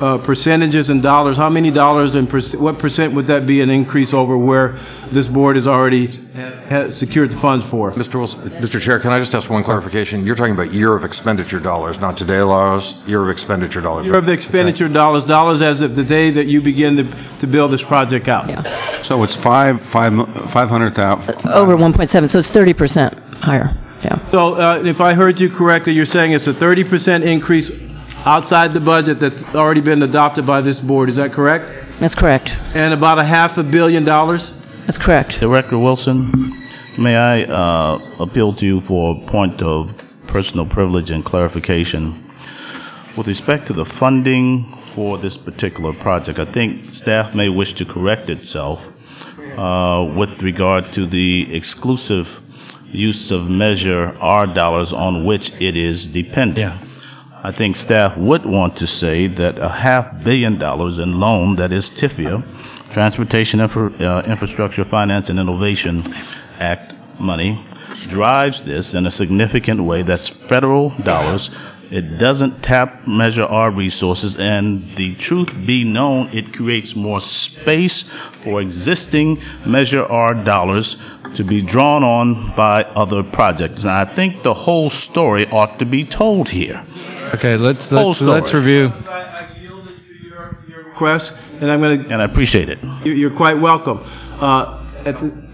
uh, percentages and dollars, how many dollars and perc- what percent would that be an increase over where this board has already ha- secured the funds for? Mister Wilson, Mister Chair, can I just ask one clarification? You're talking about year of expenditure dollars, not today allows, year of expenditure dollars. Year of expenditure dollars, dollars as of the day that you begin to, to build this project out. Yeah. So it's five, five, five hundred thousand. Over one point seven, so it's thirty percent higher. Yeah. So uh, if I heard you correctly, you're saying it's a thirty percent increase outside the budget that's already been adopted by this board. Is that correct? That's correct. And about a half a billion dollars? That's correct. Director Wilson, may I uh, appeal to you for a point of personal privilege and clarification? With respect to the funding for this particular project, I think staff may wish to correct itself uh, with regard to the exclusive use of Measure R dollars on which it is dependent. Yeah. I think staff would want to say that a half billion dollars in loan, that is T I F I A, Transportation Infra, uh, Infrastructure Finance and Innovation Act money, drives this in a significant way. That's federal dollars. It doesn't tap Measure R resources, and the truth be known, it creates more space for existing Measure R dollars to be drawn on by other projects. And I think the whole story ought to be told here. Okay, let's Whole let's story. let's review. I yielded to your, your request, and I'm going to... And I appreciate it. You're quite welcome. Uh, at the,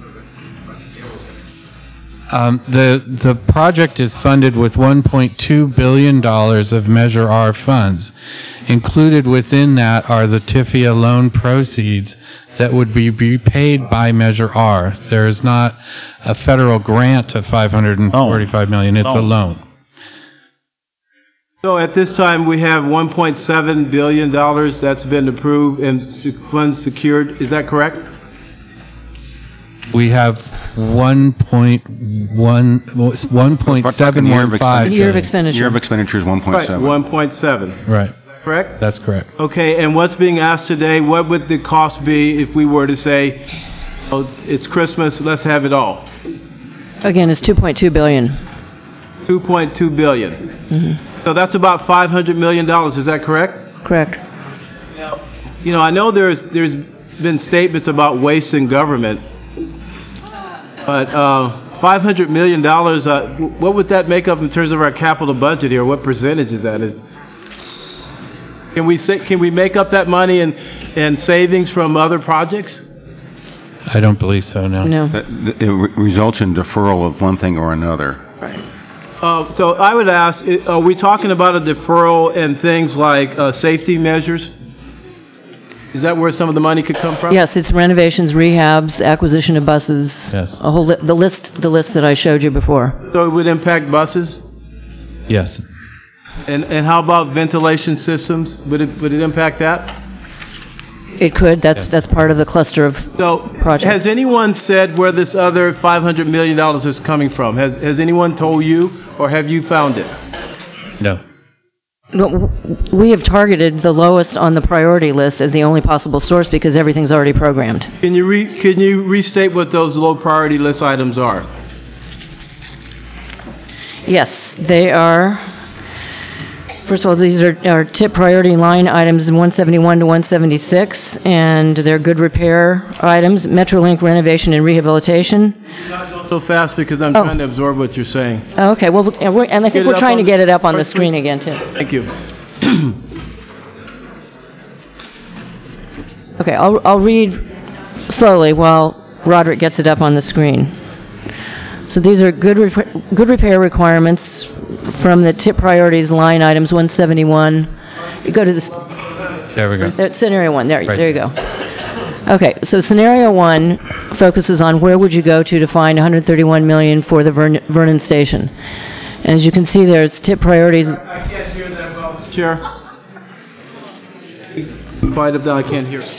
Um, the the project is funded with one point two billion dollars of Measure R funds. Included within that are the T I F I A loan proceeds that would be repaid by Measure R. There is not a federal grant of five hundred forty-five million dollars. It's a loan. So at this time, we have one point seven billion dollars that's been approved and se- funds secured. Is that correct? We have one point one, one point seven one five. Year of expenditure. Year of expenditure is one point seven. Right, one point seven. Right. Correct? That's correct. Okay, and what's being asked today, what would the cost be if we were to say, oh, it's Christmas, let's have it all? Again, it's two point two billion dollars. two point two billion dollars. Mm-hmm. So that's about five hundred million dollars, is that correct? Correct. You know, I know there's there's been statements about waste in government, but uh, five hundred million dollars, uh, what would that make up in terms of our capital budget here? What percentage is that? Is, can we say, can we make up that money in, in savings from other projects? I don't believe so, no. No. That- that- It re- results in deferral of one thing or another. Uh, so I would ask, i- are we talking about a deferral and things like uh, safety measures? Is that where some of the money could come from? Yes, it's renovations, rehabs, acquisition of buses. Yes. A whole li- the list the list that I showed you before. So it would impact buses? Yes. And and how about ventilation systems? Would it would it impact that? It could. That's Yes. that's part of the cluster of So projects. has anyone said where this other five hundred million dollars is coming from? Has has anyone told you, or have you found it? No. Well, w- we have targeted the lowest on the priority list as the only possible source because everything's already programmed. Can you re, can you restate what those low priority list items are? Yes, they are. First of all, these are, are tip priority line items one seventy-one to one seventy-six, and they're good repair items, Metrolink renovation and rehabilitation. Not go so fast because I'm Oh. trying to absorb what you're saying. Oh, okay, well, and, we're, and I Get think it we're up trying on to the- get it up on the First, screen please. again, too. Thank you. Okay, I'll, I'll read slowly while Roderick gets it up on the screen. So these are good rep- good repair requirements from the tip priorities line items one seventy-one. You go to this. There we go. There, scenario one. There, Right. there you go. Okay, so scenario one focuses on where would you go to to find one hundred thirty-one million dollars for the Vern- Vernon station. And as you can see there, it's tip priorities. I can't hear that well, Chair. Quiet up down, I can't hear.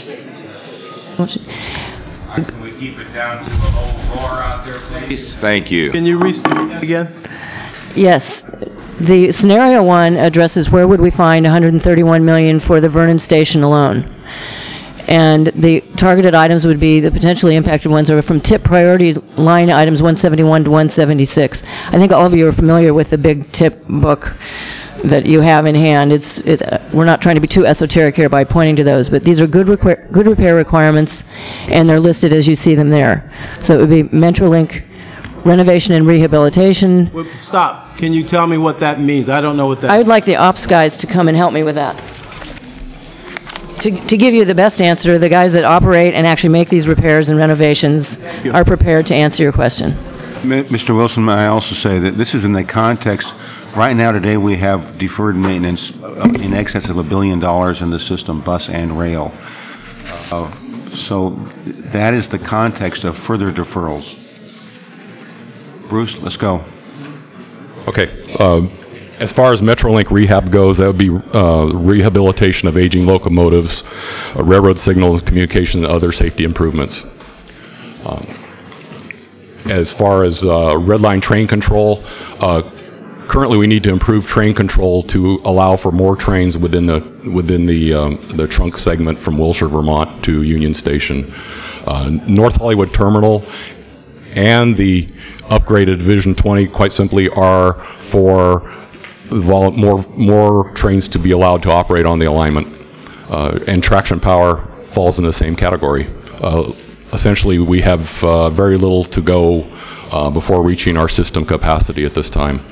Can we keep it down to a whole roar out there, please? Thank you. Can you restate again? Yes. The scenario one addresses where would we find one hundred thirty-one million dollars for the Vernon station alone. And the targeted items would be, the potentially impacted ones are from tip priority line items one seventy-one to one seventy-six. I think all of you are familiar with the big tip book that you have in hand. It's it, uh, we're not trying to be too esoteric here by pointing to those, but these are good requ- good repair requirements, and they're listed as you see them there. So it would be Metrolink renovation and rehabilitation. Well, stop. Can you tell me what that means? I don't know what that I would like the ops guys to come and help me with that. To, to give you the best answer, the guys that operate and actually make these repairs and renovations are prepared to answer your question. Mister Wilson, may I also say that this is in the context, right now today we have deferred maintenance in excess of a billion dollars in the system, bus and rail. Uh, so that is the context of further deferrals. Bruce, let's go. Okay. Uh, as far as Metrolink rehab goes, that would be uh, rehabilitation of aging locomotives, uh, railroad signals, communication, and other safety improvements. Um, as far as uh, red line train control, uh, currently we need to improve train control to allow for more trains within the within the um, the trunk segment from Wilshire, Vermont to Union Station. Uh, North Hollywood Terminal and the upgraded Division twenty, quite simply, are for vol- more more trains to be allowed to operate on the alignment. Uh, and traction power falls in the same category. Uh, essentially, we have uh, very little to go uh, before reaching our system capacity at this time.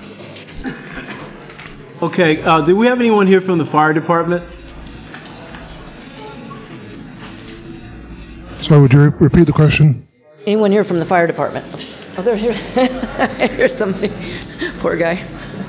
Okay, uh, do we have anyone here from the fire department? So would you re- repeat the question? Anyone here from the fire department? Oh, there's here. Here's somebody. Poor guy.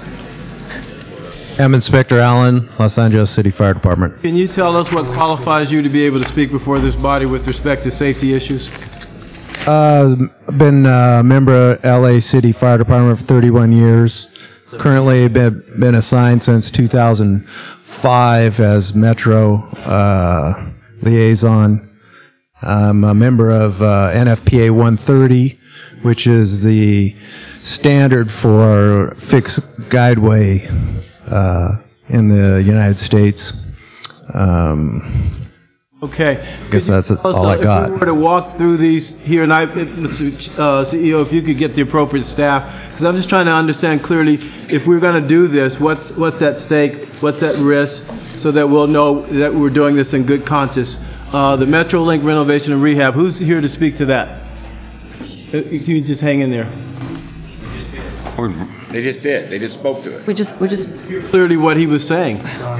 I'm Inspector Allen, Los Angeles City Fire Department. Can you tell us what qualifies you to be able to speak before this body with respect to safety issues? Uh, I've been a member of L A City Fire Department for thirty-one years. Currently been, been assigned since two thousand five as Metro uh, liaison. I'm a member of uh, N F P A one thirty, which is the standard for fixed guideway uh, in the United States. Um, okay. I guess that's Also, all I got. If we were to walk through these here, and I, Mister Uh, C E O, if you could get the appropriate staff, because I'm just trying to understand clearly, if we're going to do this, what's what's at stake, what's at risk, so that we'll know that we're doing this in good conscience. Uh, the Metrolink renovation and rehab, who's here to speak to that? You can just hang in there. They just did. They just spoke to it. We just, we just clearly what he was saying.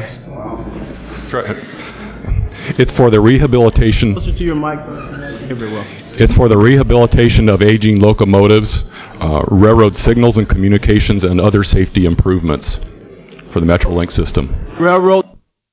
It's for the rehabilitation. Closer to your mic. Very well. It's for the rehabilitation of aging locomotives, uh, railroad signals and communications, and other safety improvements for the Metrolink system. Railroad.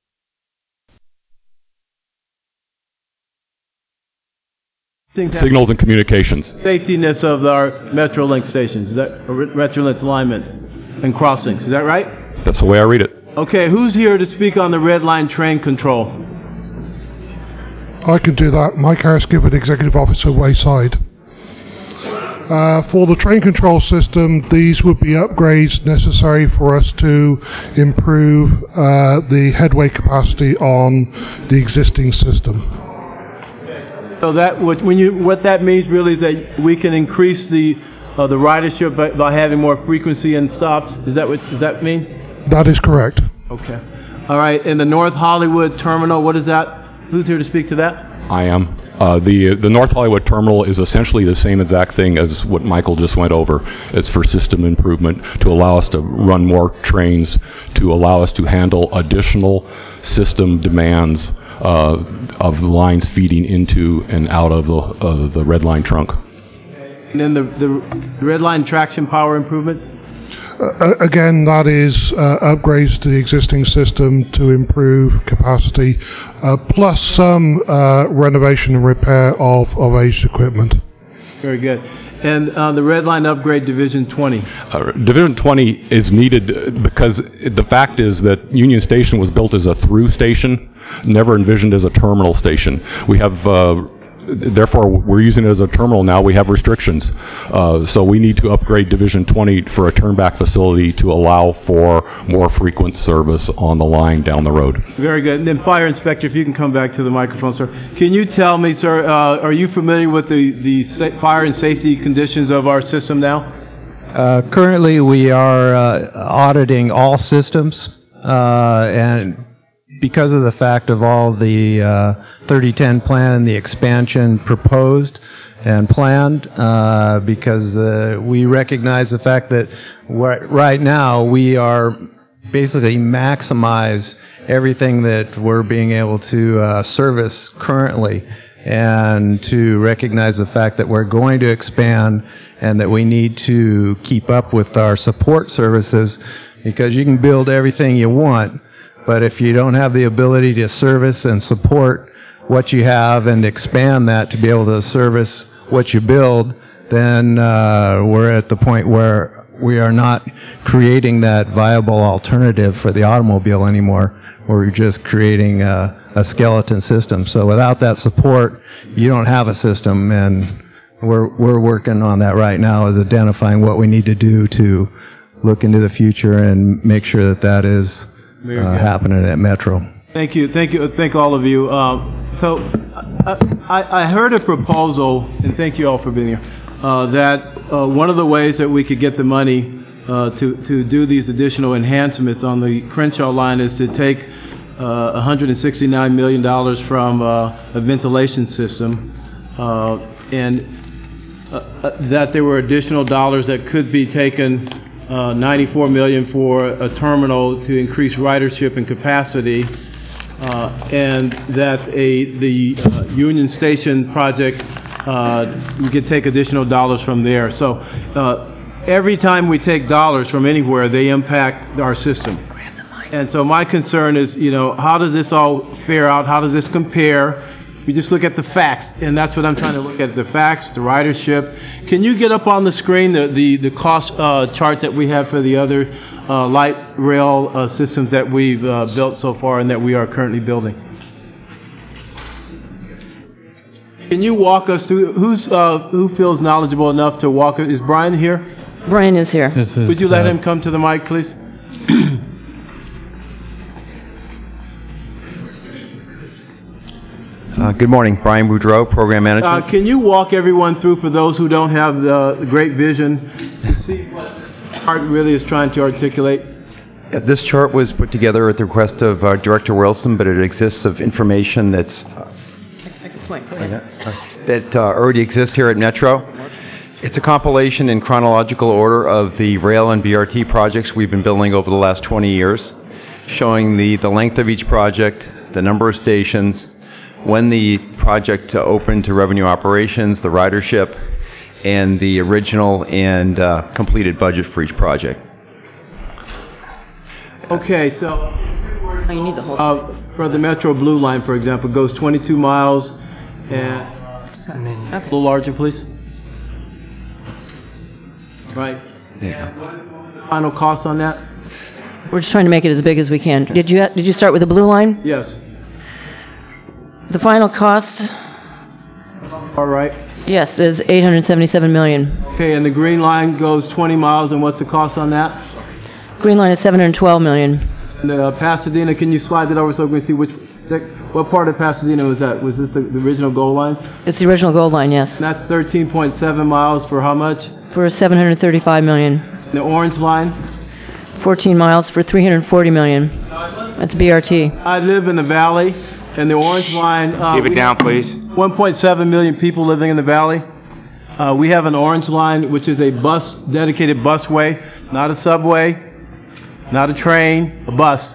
Signals and communications. Safetiness of our Metrolink stations, is that or Metrolink alignments and crossings? Is that right? That's the way I read it. Okay, who's here to speak on the red line train control? I can do that. Mike Harris, Gibbon, Executive Officer, Wayside. Uh, for the train control system, these would be upgrades necessary for us to improve uh, the headway capacity on the existing system. So that what when you what that means really is that we can increase the uh, the ridership by, by having more frequency and stops. Is that what does that mean? That is correct. Okay. All right. And the North Hollywood terminal, what is that? Who's here to speak to that? I am. Uh, the the North Hollywood terminal is essentially the same exact thing as what Michael just went over. It's for system improvement to allow us to run more trains, to allow us to handle additional system demands uh, of lines feeding into and out of the uh, the red line trunk. And then the the red line traction power improvements. Uh, again, that is uh, upgrades to the existing system to improve capacity, uh, plus some uh, renovation and repair of, of aged equipment. Very good. And uh, the red line upgrade Division twenty. Uh, Division twenty is needed because the fact is that Union Station was built as a through station, never envisioned as a terminal station. We have uh, therefore, we're using it as a terminal now. We have restrictions. Uh, so we need to upgrade Division twenty for a turnback facility to allow for more frequent service on the line down the road. Very good. And then Fire Inspector, if you can come back to the microphone, sir. Can you tell me, sir, uh, are you familiar with the, the sa- fire and safety conditions of our system now? Uh, currently, we are uh, auditing all systems, uh, and because of the fact of all the uh, thirty ten plan and the expansion proposed and planned, uh, because uh, we recognize the fact that right, right now we are basically maximize everything that we're being able to uh, service currently, and to recognize the fact that we're going to expand and that we need to keep up with our support services, because you can build everything you want, but if you don't have the ability to service and support what you have and expand that to be able to service what you build, then uh, we're at the point where we are not creating that viable alternative for the automobile anymore. We're just creating a, a skeleton system. So without that support, you don't have a system, and we're we're working on that right now, is identifying what we need to do to look into the future and make sure that that is uh, happening at Metro. Thank you, thank you, thank all of you. Uh, so I, I, I heard a proposal, and thank you all for being here, uh, that uh, one of the ways that we could get the money uh, to, to do these additional enhancements on the Crenshaw line is to take uh, one hundred sixty-nine million dollars from uh, a ventilation system, uh, and uh, that there were additional dollars that could be taken, uh, ninety-four million dollars for a terminal to increase ridership and capacity, uh, and that a the uh, Union Station project, uh, we could take additional dollars from there. So uh, every time we take dollars from anywhere, they impact our system. And so my concern is, you know, how does this all fare out? How does this compare? We just look at the facts, and that's what I'm trying to look at, the facts, the ridership. Can you get up on the screen the, the, the cost uh, chart that we have for the other uh, light rail uh, systems that we've uh, built so far and that we are currently building? Can you walk us through, who's, uh, who feels knowledgeable enough to walk, is Brian here? Brian is here. This is, Would you let uh, him come to the mic, please? Uh, good morning, Brian Boudreau, Program Manager. Uh, can you walk everyone through, for those who don't have the, the great vision, to see what Art really is trying to articulate? Uh, This chart was put together at the request of uh, Director Wilson, but it exists of information that's uh, that uh, already exists here at Metro. It's a compilation in chronological order of the rail and B R T projects we've been building over the last twenty years, showing the, the length of each project, the number of stations, when the project uh, opened to revenue operations, the ridership, and the original and uh, completed budget for each project. Okay, so Oh, you need the whole. uh, for the Metro Blue Line, for example, goes twenty-two miles, and a little larger, please. Right. Yeah. Final cost on that? We're just trying to make it as big as we can. Did you did you start with the blue line? Yes. The final cost, All right. yes, is eight hundred seventy-seven million dollars. Okay, and the Green Line goes twenty miles, and what's the cost on that? Green line is seven hundred twelve million dollars. And uh, Pasadena, can you slide that over so we can see which, what part of Pasadena was that? Was this the, the original gold line? It's the original gold line, yes. And that's thirteen point seven miles for how much? For seven hundred thirty-five million dollars. And the orange line? fourteen miles for three hundred forty million dollars. That's B R T. I live in the valley, and the orange line... Uh, Keep it down, please. one point seven million people living in the valley. Uh, we have an orange line, which is a bus, dedicated busway, not a subway, not a train, a bus.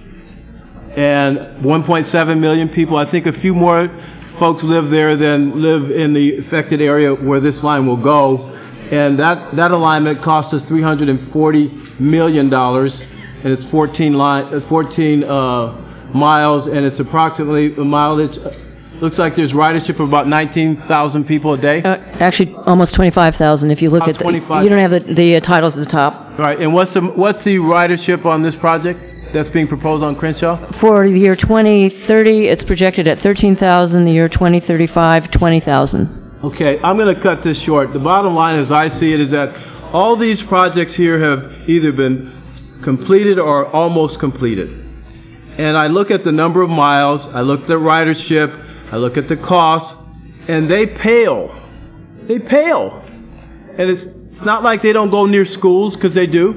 And one point seven million people, I think a few more folks live there than live in the affected area where this line will go. And that, that alignment cost us three hundred forty million dollars, and it's fourteen, line, fourteen uh, miles, and it's approximately a mileage. Looks like there's ridership of about nineteen thousand people a day. Uh, actually, almost twenty-five thousand if you look About at the... twenty-five. You don't have the, the uh, titles at the top. All right, and what's the, what's the ridership on this project? that's being proposed on Crenshaw? For the year twenty thirty, it's projected at thirteen thousand. The year twenty thirty-five, twenty thousand. Okay, I'm going to cut this short. The bottom line, as I see it, is that all these projects here have either been completed or almost completed. And I look at the number of miles, I look at the ridership, I look at the cost, and they pale. They pale. And it's not like they don't go near schools, because they do.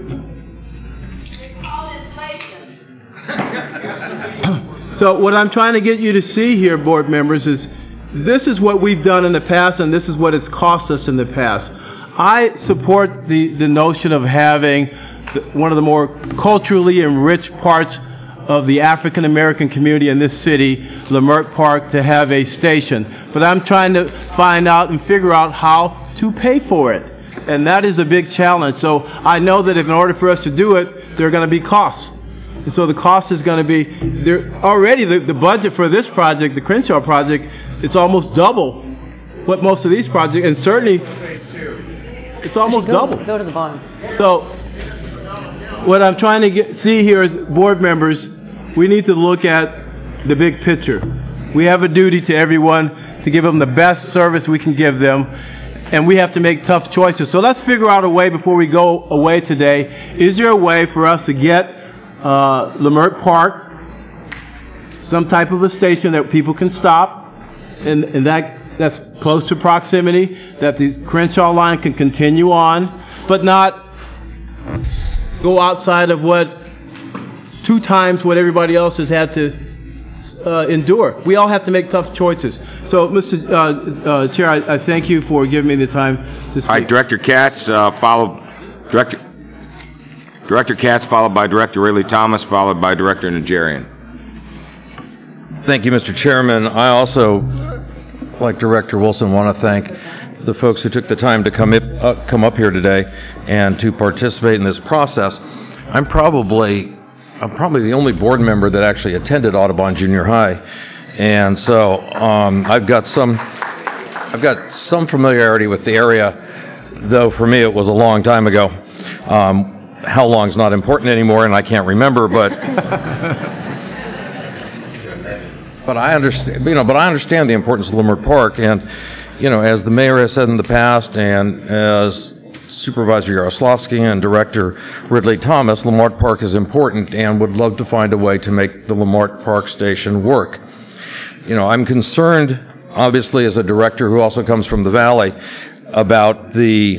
So what I'm trying to get you to see here, board members, is this is what we've done in the past, and this is what it's cost us in the past. I support the, the notion of having the, one of the more culturally enriched parts of the African American community in this city, Leimert Park, to have a station. But I'm trying to find out and figure out how to pay for it. And that is a big challenge. So I know that if in order for us to do it, there are going to be costs. And so the cost is going to be, there already the, the budget for this project, the Crenshaw project, it's almost double what most of these projects, and certainly it's almost go, double. Go to the bottom. So what I'm trying to get, see here is, board members, we need to look at the big picture. We have a duty to everyone to give them the best service we can give them, and we have to make tough choices. So let's figure out a way before we go away today. Is there a way for us to get uh, Leimert Park some type of a station that people can stop, and, and that that's close to proximity, that the Crenshaw line can continue on, but not go outside of what, two times what everybody else has had to uh, endure. We all have to make tough choices. So, Mister Uh, uh, Chair, I, I thank you for giving me the time to speak. All right, Director Katz, uh, followed, Director, Director Katz, followed by Director Ridley Thomas, followed by Director Najarian. Thank you, Mister Chairman. I also, like Director Wilson, want to thank the folks who took the time to come up, uh, come up here today and to participate in this process. I'm probably I'm probably the only board member that actually attended Audubon Junior High, and so um, I've got some I've got some familiarity with the area, though for me it was a long time ago. Um, how long's not important anymore, and I can't remember, but. But I understand, you know, but I understand the importance of Leimert Park, and, you know, as the mayor has said in the past, and as Supervisor Yaroslavsky and Director Ridley Thomas, Leimert Park is important, and would love to find a way to make the Leimert Park station work. You know, I'm concerned, obviously, as a director who also comes from the Valley, about the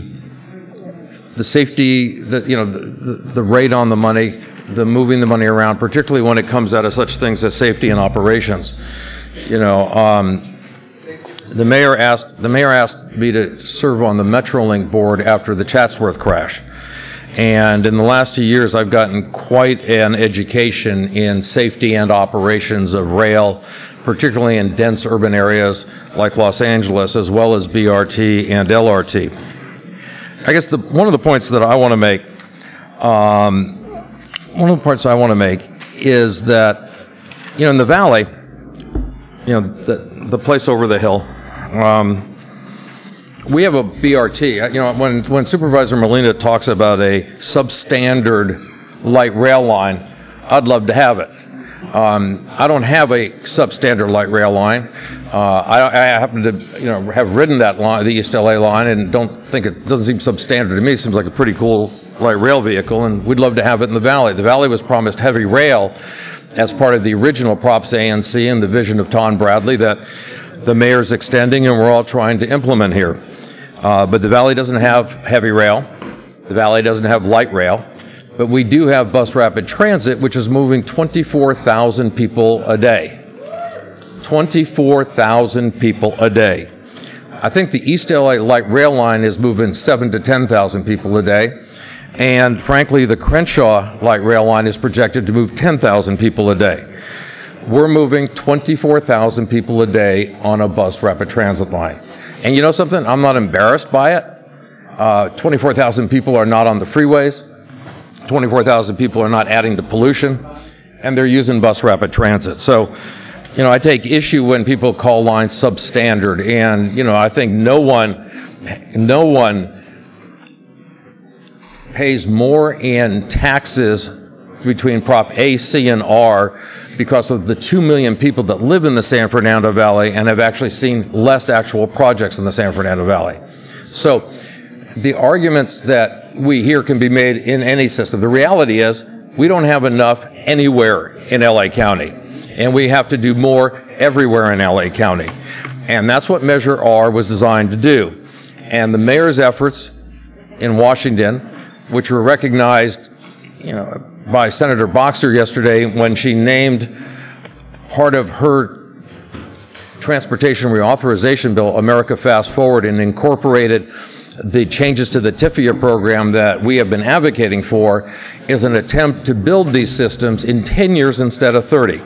the safety, the you know, the, the, the rate on the money, the moving the money around, particularly when it comes out of such things as safety and operations. You know, um, the mayor asked the mayor asked me to serve on the Metrolink board after the Chatsworth crash, and in the last two years, I've gotten quite an education in safety and operations of rail, particularly in dense urban areas like Los Angeles, as well as B R T and L R T. I guess the, one of the points that I want to make. Um, One of the points I want to make is that, you know, in the Valley, you know, the, the place over the hill, um, we have a B R T. You know, when, when Supervisor Molina talks about a substandard light rail line, I'd love to have it. Um, I don't have a substandard light rail line. Uh, I, I happen to, you know, have ridden that line, the East L A line, and don't think it doesn't seem substandard to me. It seems like a pretty cool light rail vehicle, and we'd love to have it in the Valley. The Valley was promised heavy rail as part of the original Props A and C and the vision of Tom Bradley that the mayor's extending and we're all trying to implement here. Uh, but the Valley doesn't have heavy rail. The Valley doesn't have light rail. But we do have bus rapid transit, which is moving twenty-four thousand people a day. twenty-four thousand people a day. I think the East L A light rail line is moving seven to ten thousand people a day. And frankly, the Crenshaw light rail line is projected to move ten thousand people a day. We're moving twenty-four thousand people a day on a bus rapid transit line. And you know something? I'm not embarrassed by it. Uh, twenty-four thousand people are not on the freeways. twenty-four thousand people are not adding to pollution. And they're using bus rapid transit. So, you know, I take issue when people call lines substandard. And, you know, I think no one, no one pays more in taxes between Prop A, C, and R because of the two million people that live in the San Fernando Valley and have actually seen less actual projects in the San Fernando Valley. So the arguments that we hear can be made in any system. The reality is we don't have enough anywhere in L A County, and we have to do more everywhere in L A County. And that's what Measure R was designed to do. And the mayor's efforts in Washington, which were recognized, you know, by Senator Boxer yesterday when she named part of her transportation reauthorization bill America Fast Forward and incorporated the changes to the T I F I A program that we have been advocating for, is an attempt to build these systems in ten years instead of thirty.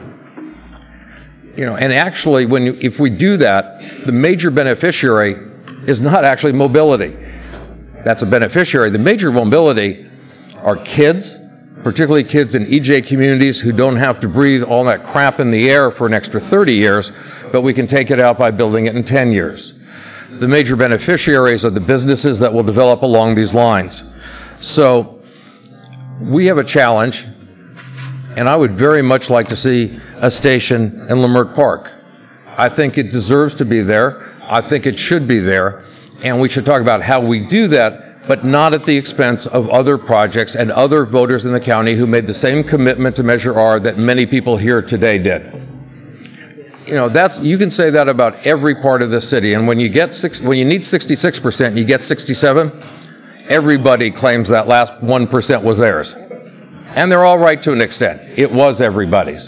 You know, and actually, when you, if we do that, the major beneficiary is not actually mobility. That's a beneficiary. The major mobility are kids, particularly kids in E J communities who don't have to breathe all that crap in the air for an extra thirty years, but we can take it out by building it in ten years. The major beneficiaries are the businesses that will develop along these lines. So we have a challenge, and I would very much like to see a station in Leimert Park. I think it deserves to be there. I think it should be there, and we should talk about how we do that, but not at the expense of other projects and other voters in the county who made the same commitment to Measure R that many people here today did. You know, that's, you can say that about every part of the city, and when you get six, when you need sixty-six percent, you get sixty-seven, everybody claims that last one percent was theirs. And they're all right to an extent. It was everybody's.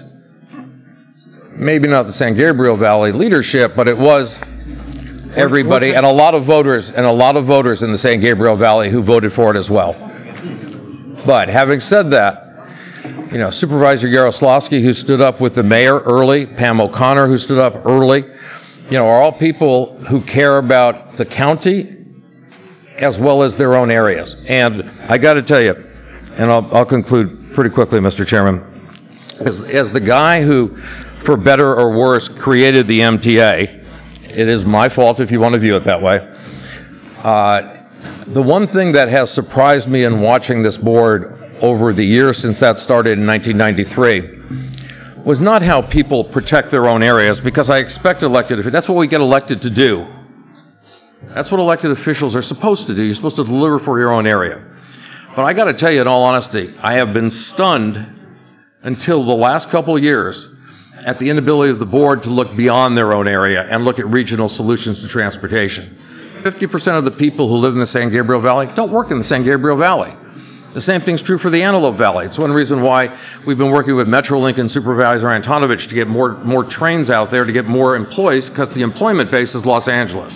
Maybe not the San Gabriel Valley leadership, but it was everybody, and a lot of voters, and a lot of voters in the San Gabriel Valley who voted for it as well. But having said that, you know, Supervisor Yaroslavsky, who stood up with the mayor early, Pam O'Connor, who stood up early, you know, are all people who care about the county as well as their own areas. And I got to tell you, and I'll, I'll conclude pretty quickly, Mister Chairman, as, as the guy who, for better or worse, created the M T A, it is my fault if you want to view it that way. Uh, the one thing that has surprised me in watching this board over the years since that started in nineteen ninety-three was not how people protect their own areas, because I expect elected, that's what we get elected to do. That's what elected officials are supposed to do. You're supposed to deliver for your own area. But I got to tell you, in all honesty, I have been stunned until the last couple of years at the inability of the board to look beyond their own area and look at regional solutions to transportation. fifty percent of the people who live in the San Gabriel Valley don't work in the San Gabriel Valley. The same thing's true for the Antelope Valley. It's one reason why we've been working with Metrolink and Supervisor Antonovich to get more, more trains out there, to get more employees, because the employment base is Los Angeles.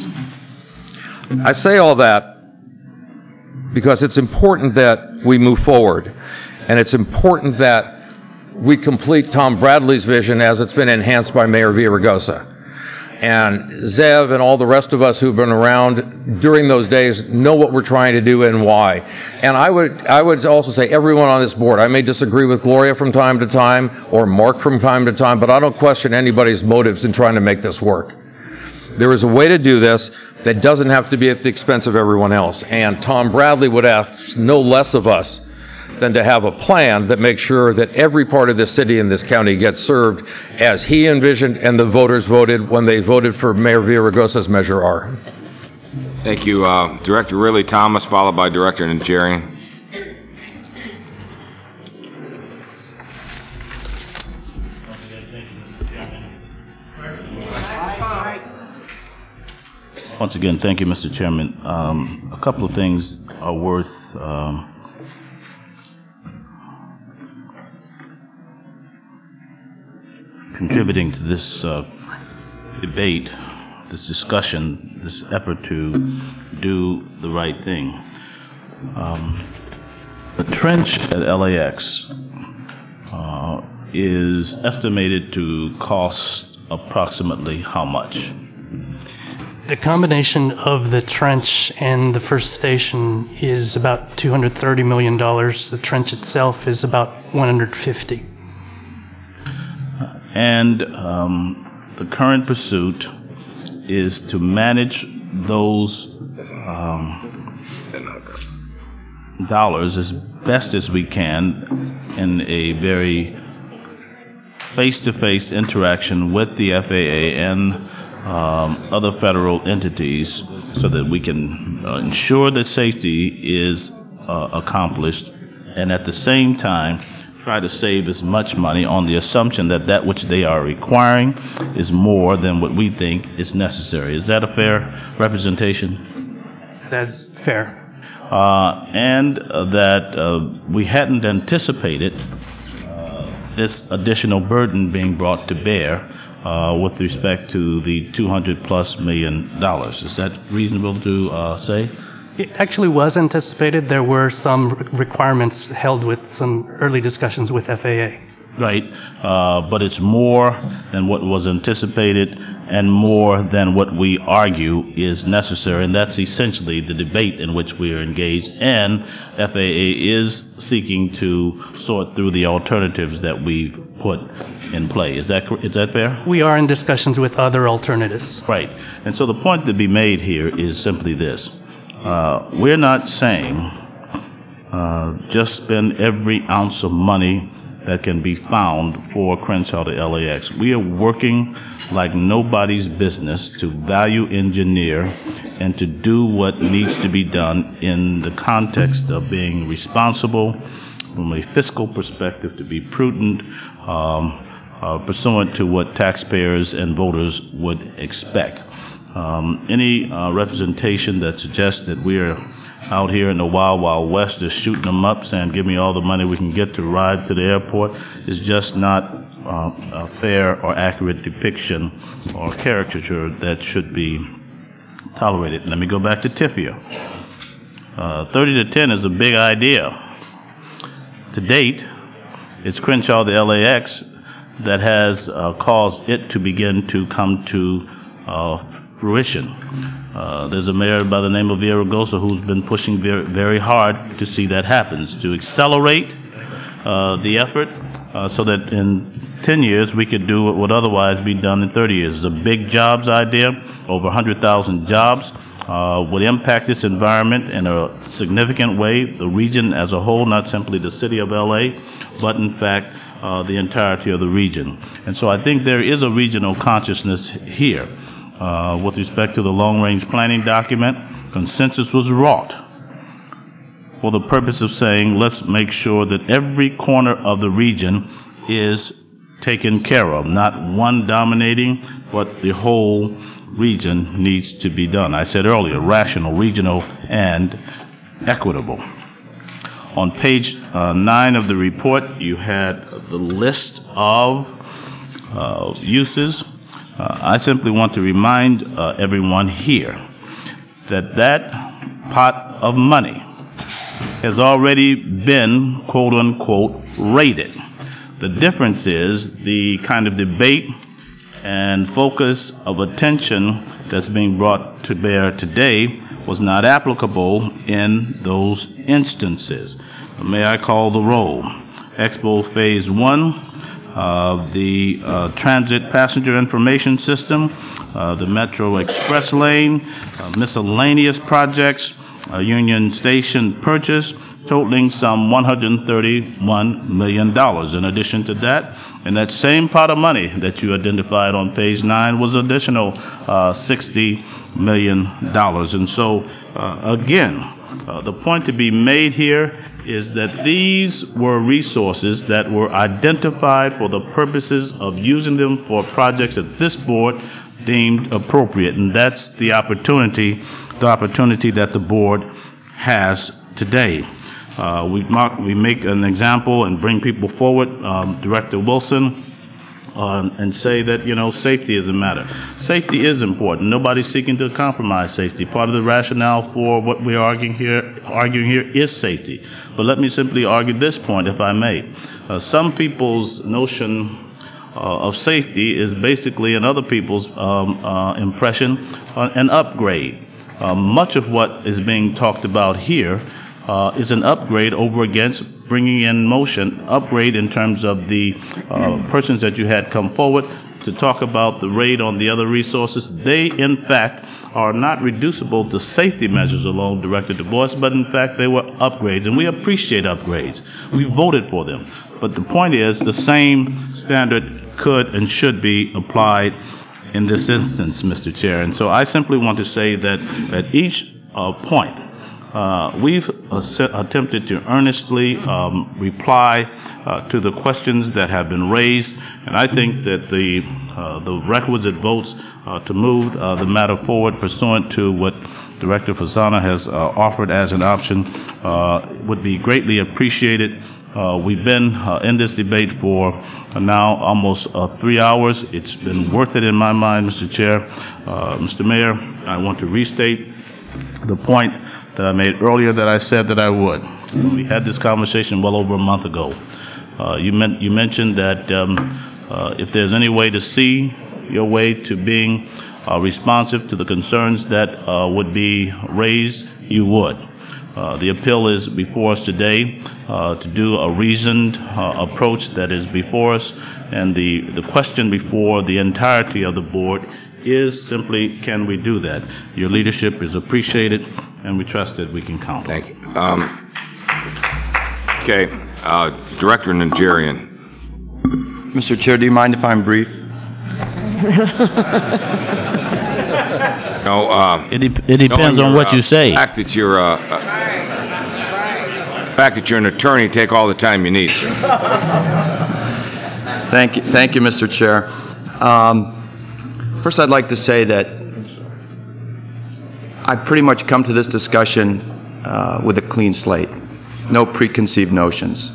I say all that because it's important that we move forward, and it's important that we complete Tom Bradley's vision as it's been enhanced by Mayor Villaraigosa. And Zev and all the rest of us who've been around during those days know what we're trying to do and why. And I would I would also say everyone on this board, I may disagree with Gloria from time to time or Mark from time to time, but I don't question anybody's motives in trying to make this work. There is a way to do this that doesn't have to be at the expense of everyone else. And Tom Bradley would ask no less of us than to have a plan that makes sure that every part of this city and this county gets served as he envisioned and the voters voted when they voted for Mayor Villaraigosa's Measure R. Thank you. Uh, Director Ridley Thomas, followed by Director Najarian. Once again, thank you, Mister Chairman. Um, a couple of things are worth um, contributing to this uh, debate, this discussion, this effort to do the right thing. Um, the trench at L A X uh, is estimated to cost approximately how much? The combination of the trench and the first station is about two hundred thirty million dollars. The trench itself is about one hundred fifty. And um, the current pursuit is to manage those um, dollars as best as we can in a very face-to-face interaction with the F A A and um, other federal entities so that we can uh, ensure that safety is uh, accomplished, and at the same time try to save as much money on the assumption that that which they are requiring is more than what we think is necessary. Is that a fair representation? That's fair. Uh, and uh, that uh, we hadn't anticipated uh, this additional burden being brought to bear uh, with respect to the two hundred plus million dollars. Is that reasonable to uh, say? It actually was anticipated. There were some requirements held with some early discussions with F A A. Right, uh, but it's more than what was anticipated and more than what we argue is necessary, and that's essentially the debate in which we are engaged, and F A A is seeking to sort through the alternatives that we've put in play. Is that is that fair? We are in discussions with other alternatives. Right, and so the point to be made here is simply this. Uh, we're not saying uh, just spend every ounce of money that can be found for Crenshaw to L A X. We are working like nobody's business to value engineer and to do what needs to be done in the context of being responsible from a fiscal perspective, to be prudent, um, uh, pursuant to what taxpayers and voters would expect. Um, any uh, representation that suggests that we are out here in the wild, wild west just shooting them up, saying, give me all the money we can get to ride to the airport, is just not uh, a fair or accurate depiction or caricature that should be tolerated. Let me go back to TIFIA. Uh, thirty to ten is a big idea. To date, it's Crenshaw to L A X that has uh, caused it to begin to come to uh, fruition. Uh, there's a mayor by the name of Villaraigosa who's been pushing very, very hard to see that happens, to accelerate uh, the effort uh, so that in ten years we could do what would otherwise be done in thirty years. It's a big jobs idea, over one hundred thousand jobs, uh, would impact this environment in a significant way, the region as a whole, not simply the city of L A, but in fact uh, the entirety of the region. And so I think there is a regional consciousness here. Uh, with respect to the long-range planning document, consensus was wrought for the purpose of saying, let's make sure that every corner of the region is taken care of, not one dominating, but the whole region needs to be done. I said earlier, rational, regional, and equitable. On page uh, nine of the report, you had the list of uh, uses. Uh, I simply want to remind uh, everyone here that that pot of money has already been, quote unquote, rated. The difference is the kind of debate and focus of attention that's being brought to bear today was not applicable in those instances. May I call the roll? Expo Phase one. Uh, the uh, Transit Passenger Information System, uh, the Metro Express Lane, uh, miscellaneous projects, uh, Union Station purchase, totaling some one hundred thirty-one million dollars. In addition to that, in that same pot of money that you identified on page nine was additional uh, sixty million dollars. And so, uh, again, uh, the point to be made here is that these were resources that were identified for the purposes of using them for projects that this board deemed appropriate, and that's the opportunity, the opportunity that the board has today. Uh, we, mark, we make an example and bring people forward, um, Director Wilson, uh, and say that, you know, safety is a matter. Safety is important. Nobody's seeking to compromise safety. Part of the rationale for what we're arguing here, arguing here is safety. But let me simply argue this point, if I may. Uh, some people's notion uh, of safety is basically, in other people's um, uh, impression, uh, an upgrade. Uh, much of what is being talked about here uh, is an upgrade over against bringing in motion, upgrade in terms of the uh, persons that you had come forward to talk about the rate on the other resources. They, in fact, are not reducible to safety measures alone, Director Du Bois, but in fact they were upgrades, and we appreciate upgrades. We voted for them. But the point is, the same standard could and should be applied in this instance, Mister Chair. And so I simply want to say that at each uh, point, uh, we've uh, attempted to earnestly um, reply uh, to the questions that have been raised, and I think that the uh, the requisite votes uh, to move uh, the matter forward pursuant to what Director Fasana has uh, offered as an option uh, would be greatly appreciated. Uh, we've been uh, in this debate for uh, now almost uh, three hours. It's been worth it in my mind, Mister Chair. Uh, Mister Mayor, I want to restate the point that I made earlier that I said that I would. We had this conversation well over a month ago. Uh, you, meant, you mentioned that um, uh, if there's any way to see your way to being uh, responsive to the concerns that uh, would be raised, you would. Uh, the appeal is before us today uh, to do a reasoned uh, approach that is before us, and the, the question before the entirety of the board is simply, can we do that? Your leadership is appreciated, and we trust that we can count on it. Thank you. Um, okay, uh, Director Najarian. Mister Chair, do you mind if I'm brief? No, uh, it, de- it depends on what uh, you say. The fact that you're, uh, uh, fact that you're an attorney, take all the time you need, sir. Thank you, thank you, Mister Chair. Um, first, I'd like to say that I've pretty much come to this discussion uh, with a clean slate, no preconceived notions.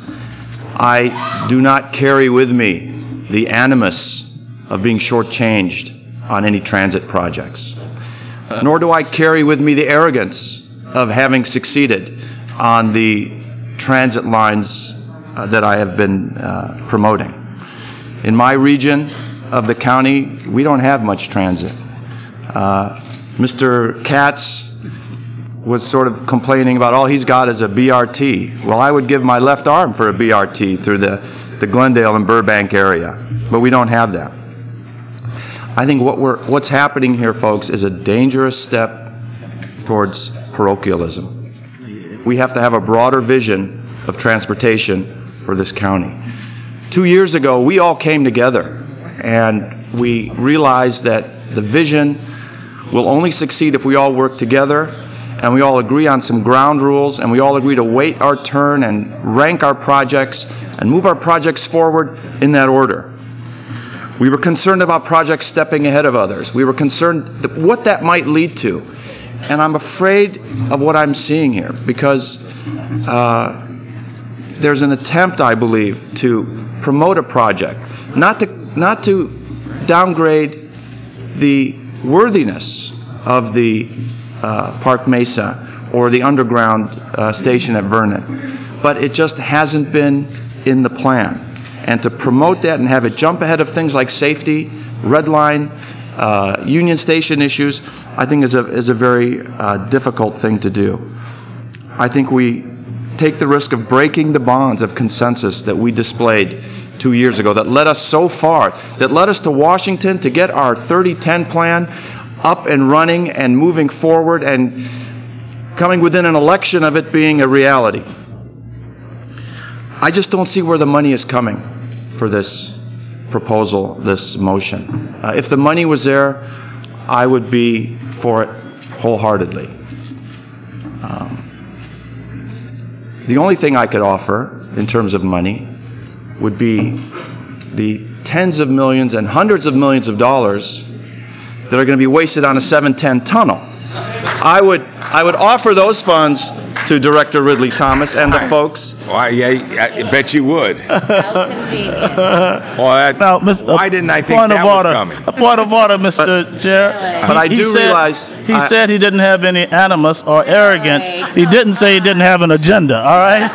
I do not carry with me the animus of being shortchanged on any transit projects. Nor do I carry with me the arrogance of having succeeded on the transit lines uh, that I have been uh, promoting. In my region of the county, we don't have much transit. Uh, Mister Katz was sort of complaining about all he's got is a B R T. Well, I would give my left arm for a B R T through the, the Glendale and Burbank area, but we don't have that. I think what we're, what's happening here, folks, is a dangerous step towards parochialism. We have to have a broader vision of transportation for this county. Two years ago, we all came together and we realized that the vision will only succeed if we all work together and we all agree on some ground rules and we all agree to wait our turn and rank our projects and move our projects forward in that order. We were concerned about projects stepping ahead of others. We were concerned that what that might lead to. And I'm afraid of what I'm seeing here because uh, there's an attempt, I believe, to promote a project, not to, not to downgrade the worthiness of the uh, Park Mesa or the underground uh, station at Vernon, but it just hasn't been in the plan. And to promote that and have it jump ahead of things like safety, red line, uh, Union Station issues, I think is a, is a very uh, difficult thing to do. I think we take the risk of breaking the bonds of consensus that we displayed two years ago that led us so far, that led us to Washington to get our thirty ten plan up and running and moving forward and coming within an election of it being a reality. I just don't see where the money is coming for this proposal, this motion. Uh, if the money was there, I would be for it wholeheartedly. Um, the only thing I could offer in terms of money would be the tens of millions and hundreds of millions of dollars that are going to be wasted on a seven ten tunnel. I would, I would offer those funds to Director Ridley Thomas and the folks. Why, yeah, I bet you would. Well, that, now, Mister why didn't I think point that of order, was coming? A point of order, Mister But, Chair. but I He do said, realize... He I, said he didn't have any animus or arrogance. He didn't say he didn't have an agenda, all right?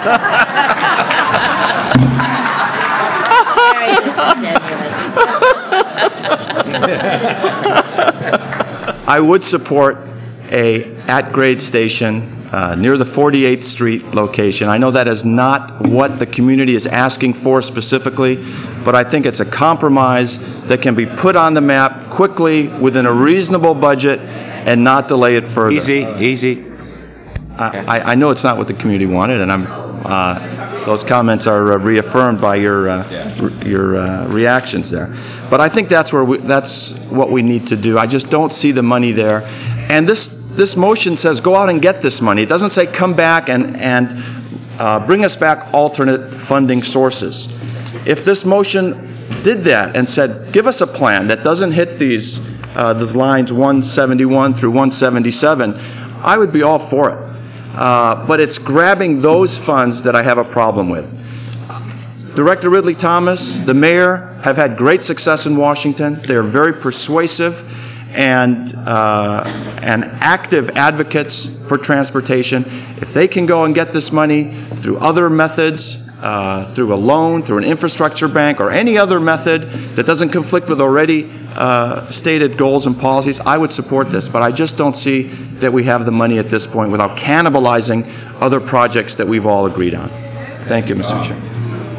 I would support a at-grade station uh, near the forty-eighth Street location. I know that is not what the community is asking for specifically, but I think it's a compromise that can be put on the map quickly within a reasonable budget and not delay it further. Easy, easy. I, I, I know it's not what the community wanted, and I'm, uh, those comments are uh, reaffirmed by your uh, re- your uh, reactions there. But I think that's where we, that's what we need to do. I just don't see the money there, and this this motion says go out and get this money. It doesn't say come back and and uh, bring us back alternate funding sources. If this motion did that and said give us a plan that doesn't hit these uh, the lines one seventy-one through one seventy-seven, I would be all for it. Uh, but it's grabbing those funds that I have a problem with. Director Ridley Thomas, the mayor, have had great success in Washington. They're very persuasive and uh, and active advocates for transportation. If they can go and get this money through other methods, uh, through a loan, through an infrastructure bank, or any other method that doesn't conflict with already uh, stated goals and policies, I would support this. But I just don't see that we have the money at this point without cannibalizing other projects that we've all agreed on. Thank you, Mister Uh, Chair.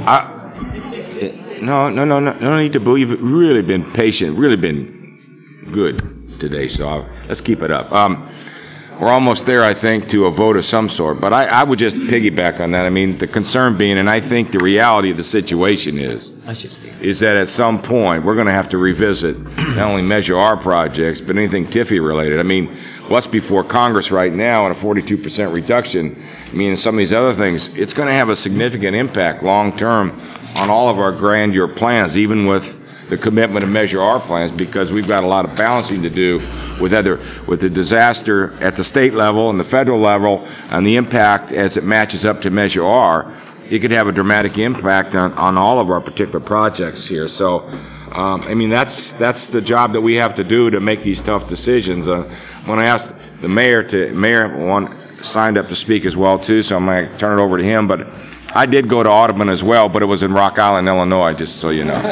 I, no, no, no, no, no need to boo. You've really been patient, really been good today, so I'll, let's keep it up. Um, we're almost there, I think, to a vote of some sort, but I, I would just piggyback on that. I mean, the concern being, and I think the reality of the situation is, is that at some point we're going to have to revisit not only Measure R projects, but anything Tiffy related. I mean, what's before Congress right now and a forty-two percent reduction, I mean, some of these other things, it's going to have a significant impact long term on all of our grandeur plans, even with the commitment of Measure R plans, because we've got a lot of balancing to do with other, with the disaster at the state level and the federal level, and the impact as it matches up to Measure R. It could have a dramatic impact on, on all of our particular projects here. So, um, I mean, that's that's the job that we have to do to make these tough decisions. Uh, when I asked the mayor to, mayor one signed up to speak as well too, so I'm going to turn it over to him. But I did go to Audubon as well, but it was in Rock Island, Illinois, just so you know.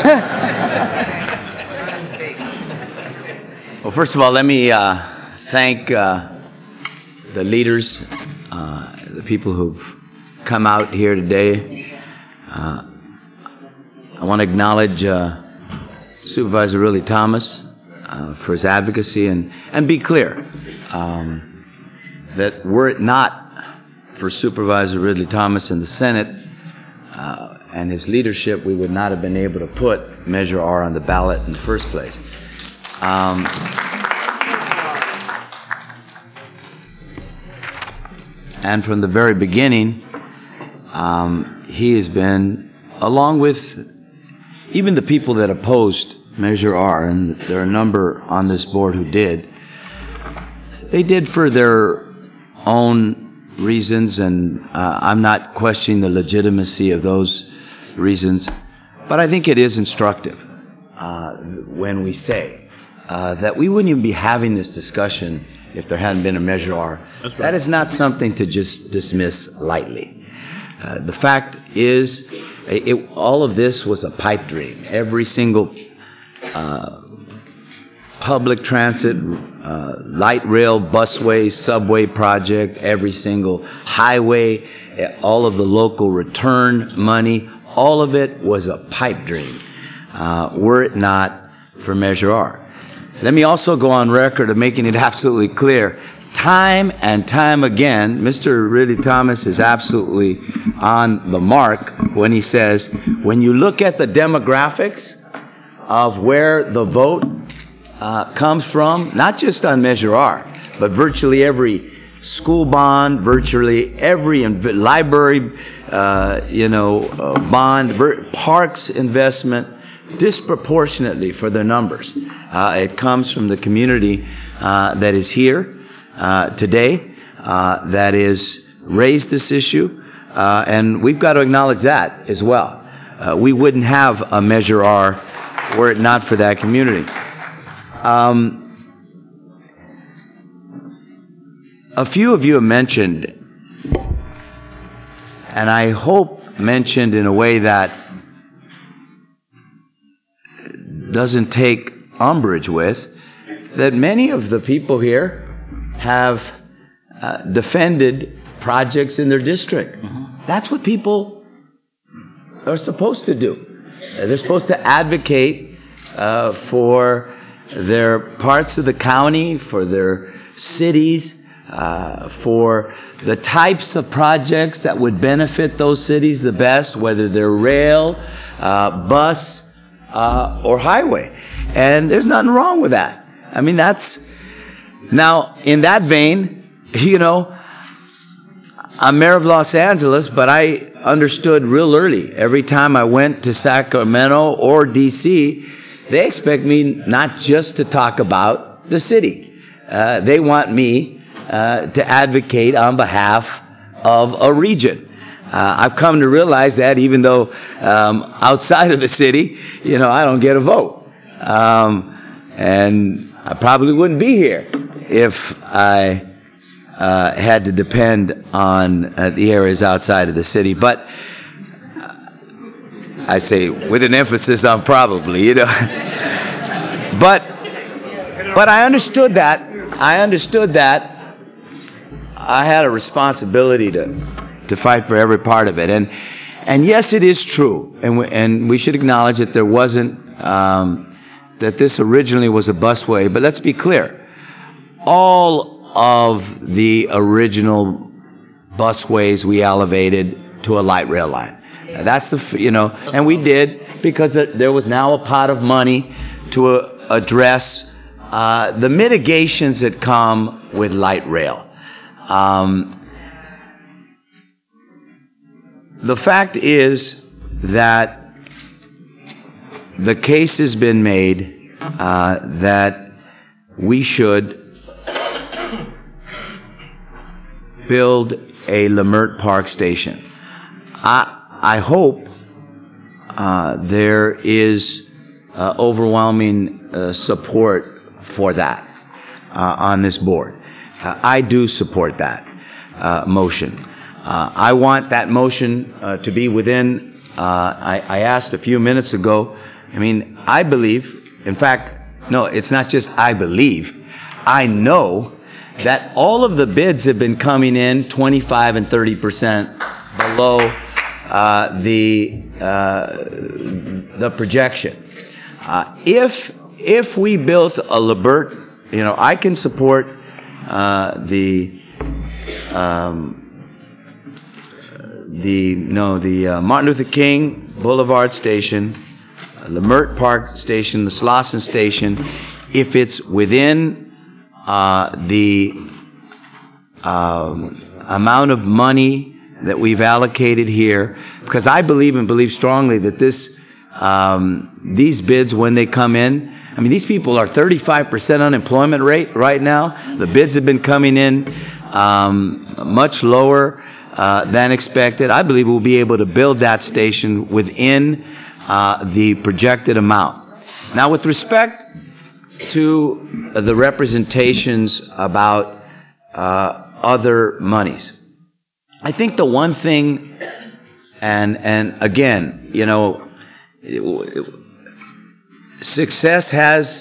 Well, first of all, let me uh, thank uh, the leaders, uh, the people who've come out here today. Uh, I want to acknowledge uh, Supervisor Ridley Thomas uh, for his advocacy, and, and be clear um, that were it not for Supervisor Ridley Thomas in the Senate uh, and his leadership, we would not have been able to put Measure R on the ballot in the first place. Um, and from the very beginning, um, he has been, along with even the people that opposed Measure R, and there are a number on this board who did, they did for their own reasons, and uh, I'm not questioning the legitimacy of those reasons, but I think it is instructive uh, when we say uh, that we wouldn't even be having this discussion if there hadn't been a Measure R. That's right. That is not something to just dismiss lightly. Uh, the fact is, it, all of this was a pipe dream. Every single uh, public transit, uh, light rail, busway, subway project, every single highway, all of the local return money, all of it was a pipe dream, uh, were it not for Measure R. Let me also go on record of making it absolutely clear, time and time again, Mister Ridley Thomas is absolutely on the mark when he says, when you look at the demographics of where the vote uh, comes from, not just on Measure R, but virtually every school bond, virtually every inv- library, uh, you know, uh, bond, ver- parks investment, disproportionately for their numbers. Uh, it comes from the community uh, that is here uh, today, uh, that is raised this issue, uh, and we've got to acknowledge that as well. Uh, we wouldn't have a Measure R were it not for that community. Um, a few of you have mentioned, and I hope mentioned in a way that doesn't take umbrage with, that many of the people here have uh, defended projects in their district. That's what people are supposed to do. Uh, They're supposed to advocate uh, for their parts of the county, for their cities, uh, for the types of projects that would benefit those cities the best, whether they're rail, uh, bus, uh, or highway. And there's nothing wrong with that. I mean, that's... Now, in that vein, you know, I'm mayor of Los Angeles, but I understood real early, every time I went to Sacramento or D C, they expect me not just to talk about the city. Uh, they want me uh, to advocate on behalf of a region. Uh, I've come to realize that even though um, outside of the city, you know, I don't get a vote. Um, and I probably wouldn't be here if I uh, had to depend on uh, the areas outside of the city. But I say with an emphasis on probably, you know. but but I understood that. I understood that I had a responsibility to to fight for every part of it. And and yes, it is true. And we, and we should acknowledge that there wasn't um, that this originally was a busway. But let's be clear. All of the original busways we elevated to a light rail line. That's the, you know, and we did because there was now a pot of money to uh, address uh, the mitigations that come with light rail. Um, the fact is that the case has been made uh, that we should build a Lemert Park station. I I hope uh, there is uh, overwhelming uh, support for that uh, on this board. Uh, I do support that uh, motion. Uh, I want that motion uh, to be within, uh, I, I asked a few minutes ago, I mean, I believe, in fact, no, it's not just I believe, I know that all of the bids have been coming in twenty-five and thirty percent below uh, the uh, the projection. Uh, if if we built a Lemert, you know, I can support uh, the um, the no the uh, Martin Luther King Boulevard station, Lemert Park station, the Slauson station, if it's within Uh, the um, amount of money that we've allocated here, because I believe and believe strongly that this, um, these bids, when they come in, I mean, these people are thirty-five percent unemployment rate right now. The bids have been coming in um, much lower uh, than expected. I believe we'll be able to build that station within uh, the projected amount. Now, with respect to the representations about uh, other monies, I think the one thing, and and again, you know, it, it, success has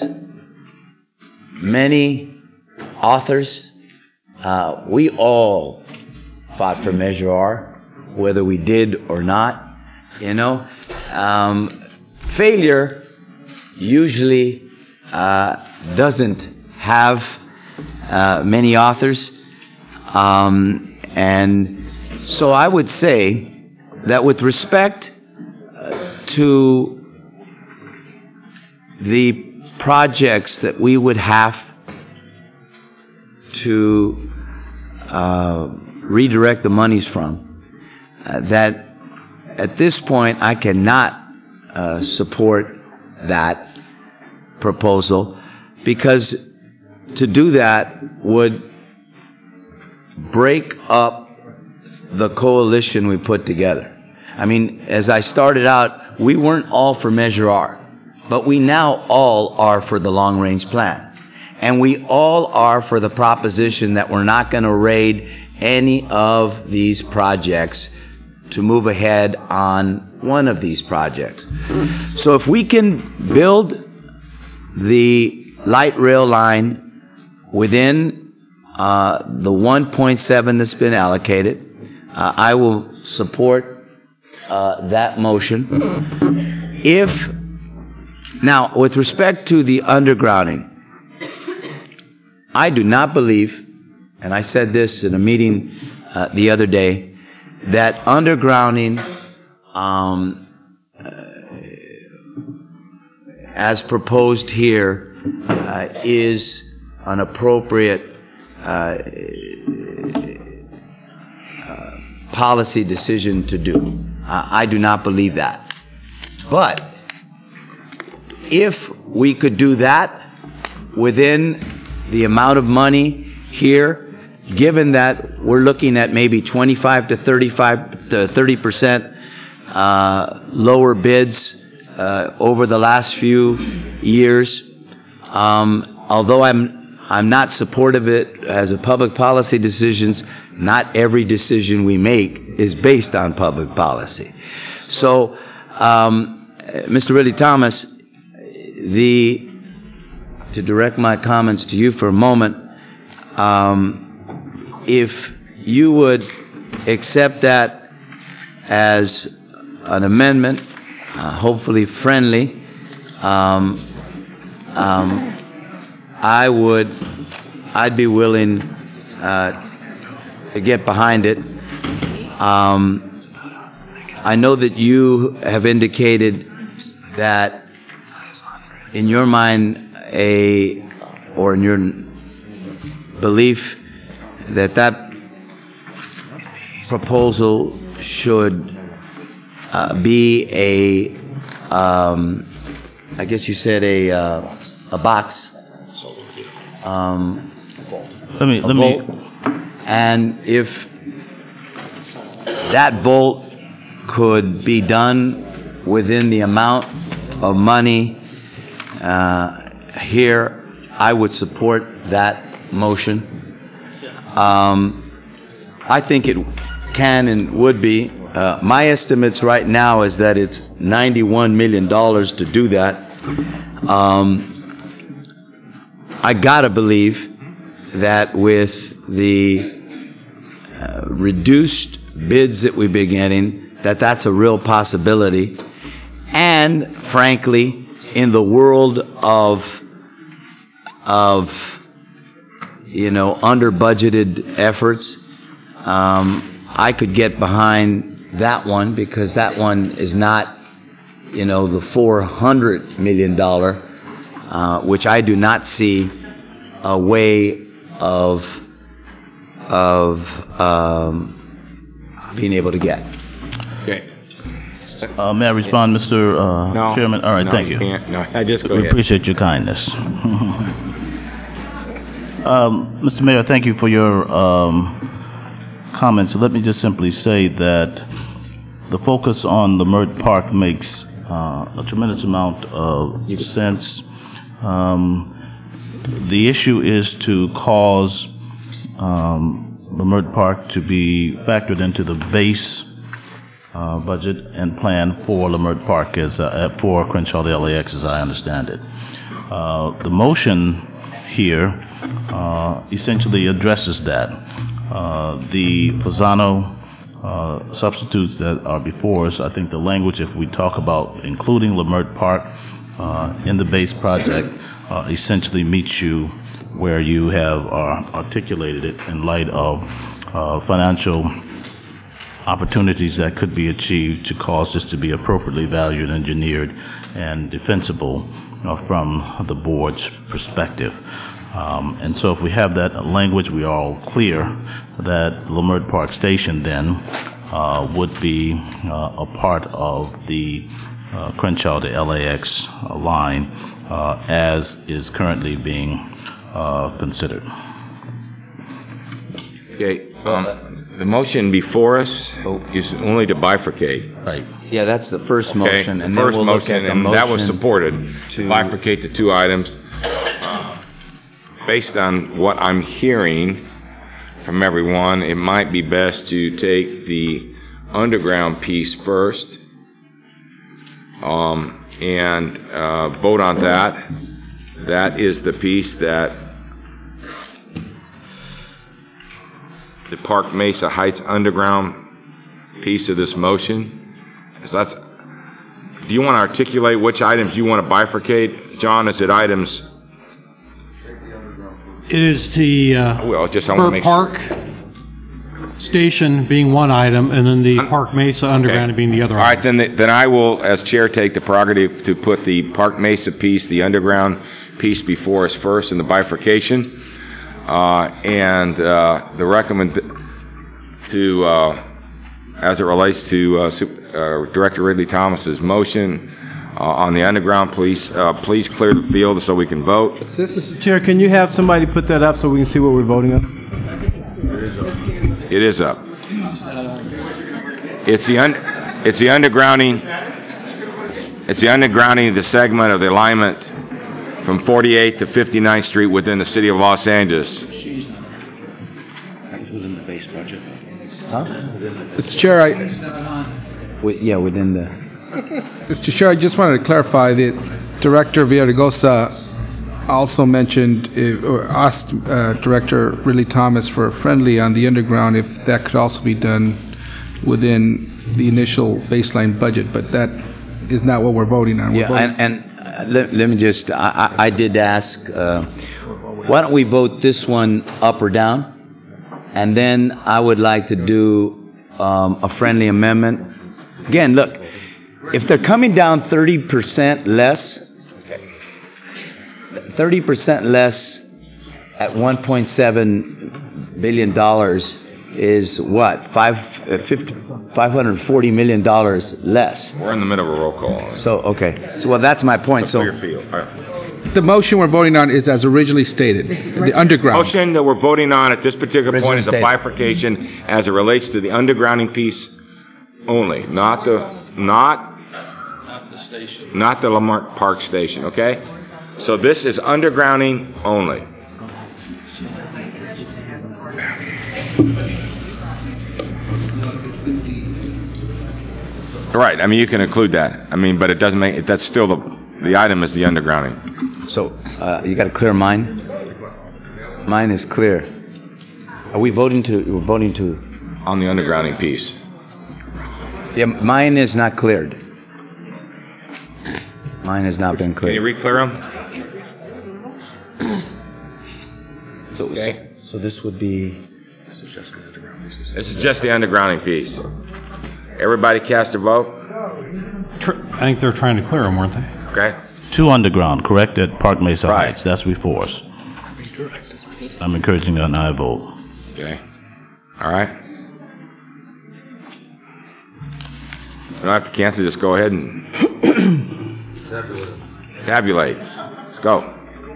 many authors. Uh, we all fought for Measure R, whether we did or not. You know, um, failure usually Uh, doesn't have uh, many authors. Um, and so I would say that with respect uh, to the projects that we would have to uh, redirect the monies from, uh, that at this point I cannot uh, support that proposal, because to do that would break up the coalition we put together. I mean, as I started out, we weren't all for Measure R, but we now all are for the long-range plan. And we all are for the proposition that we're not going to raid any of these projects to move ahead on one of these projects. So if we can build the light rail line within uh, the one point seven that's been allocated. Uh, I will support uh, that motion. If, now, with respect to the undergrounding, I do not believe, and I said this in a meeting uh, the other day, that undergrounding, um, uh, as proposed here, uh, is an appropriate uh, uh, policy decision to do. Uh, I do not believe that. But if we could do that within the amount of money here, given that we're looking at maybe twenty-five to thirty-five to thirty percent uh, lower bids uh, over the last few years, um, although I'm I'm not supportive of it as a public policy decisions, not every decision we make is based on public policy. So, um, Mister Ridley Thomas, the to direct my comments to you for a moment, um, if you would accept that as an amendment, uh, hopefully friendly, um, um, I would, I'd be willing uh, to get behind it. Um, I know that you have indicated that in your mind, a or in your belief that that proposal should uh, be a, um, I guess you said a uh, a box. Um, let me let me. And if that vault could be done within the amount of money uh, here, I would support that motion. Um, I think it can and would be. Uh, my estimates right now is that it's ninety-one million dollars to do that. Um, I gotta believe that with the uh, reduced bids that we've been getting, that that's a real possibility. And frankly, in the world of of, you know, under-budgeted efforts, um, I could get behind that one because that one is not, you know, the four hundred million dollars, uh, which I do not see a way of, of um, being able to get. Okay. Uh, may I respond, Mister Uh, no, Chairman? All right, no, thank you you. can't. No, I just go We ahead. appreciate your kindness. um, Mister Mayor, thank you for your um, comments. Let me just simply say that the focus on Leimert Park makes uh, a tremendous amount of sense. Um, the issue is to cause um, Leimert Park to be factored into the base Uh, budget and plan for Leimert Park as uh, for Crenshaw to L A X, as I understand it. Uh, the motion here uh, essentially addresses that. Uh, the Fasano uh, substitutes that are before us, I think the language, if we talk about including Leimert Park uh, in the base project, uh, essentially meets you where you have uh, articulated it in light of uh, financial opportunities that could be achieved to cause this to be appropriately valued, engineered, and defensible uh, from the board's perspective. Um, and so if we have that language, we are all clear that Leimert Park Station then uh, would be uh, a part of the uh, Crenshaw to L A X line uh, as is currently being uh, considered. Okay. Um, The motion before us is only to bifurcate. Right. Yeah, that's the first Okay, motion, and the then first we'll look motion, at the and that was motion supported, to- to bifurcate the two items. Uh, Based on what I'm hearing from everyone, it might be best to take the underground piece first, um, and uh, vote on that. That is the piece that the Park Mesa Heights underground piece of this motion? So that's, do you want to articulate which items you want to bifurcate? John, is it items? It is the uh, Well, just I want to per make park station being one item, and then the Park Mesa Underground being the other All right, item. then, the- then I will, as chair, take the prerogative to put the Park Mesa piece, the underground piece before us first in the bifurcation. Uh, and, uh, the recommend to, uh, as it relates to, uh, Sup- uh, Director Ridley Thomas's motion, uh, on the underground, please, uh, please clear the field so we can vote. Mister Chair, can you have somebody put that up so we can see what we're voting on? It is up. It's the un, it's the undergrounding, it's the undergrounding of the segment of the alignment from forty-eighth to fifty-ninth Street within the city of Los Angeles. Within the base budget. Huh? Mister Chair, I, Yeah, within the. Mister Chair, I just wanted to clarify that Director Villaraigosa also mentioned, uh, or asked uh, Director Ridley Thomas for a friendly on the underground if that could also be done within the initial baseline budget, but that is not what we're voting on. We're Yeah, voting- and, and uh, let, let me just, I, I I did ask, uh, why don't we vote this one up or down? And then I would like to do um, a friendly amendment. Again, look, if they're coming down thirty percent less, thirty percent less at one point seven billion dollars is what? Five, uh, fifty, five hundred forty million dollars less. We're in the middle of a roll call. So, okay. So, well, that's my point. So, Clear field. All right. The motion we're voting on is as originally stated, the underground. Motion that we're voting on at this particular point is a Originally bifurcation as it relates to the undergrounding piece only, not the, not, not the Lamarck Park Station, okay? So this is undergrounding only. Right, I mean, you can include that. I mean, but it doesn't make, that's still the, the item is the undergrounding. so uh, you got to clear mine? Mine is clear. Are we voting to, we're voting to? On the undergrounding piece. Yeah, mine is not cleared. Mine has not been Can cleared. you re-clear them? So, Okay. so this would be. This is just the undergrounding piece. Everybody cast their vote? Tr- I think they're trying to clear them, weren't they? Okay. Two underground, correct, at Park Mesa Right. Heights. That's before us. I'm encouraging an aye vote. Okay. All right. You don't have to cancel, just go ahead and tabulate. Let's go.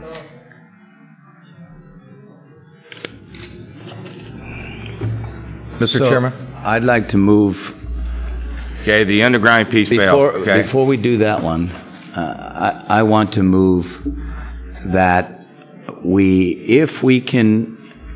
Mister Chairman? I'd like to move. Okay, the underground piece fails. Before, Okay. before we do that one, uh, I, I want to move that we, if we can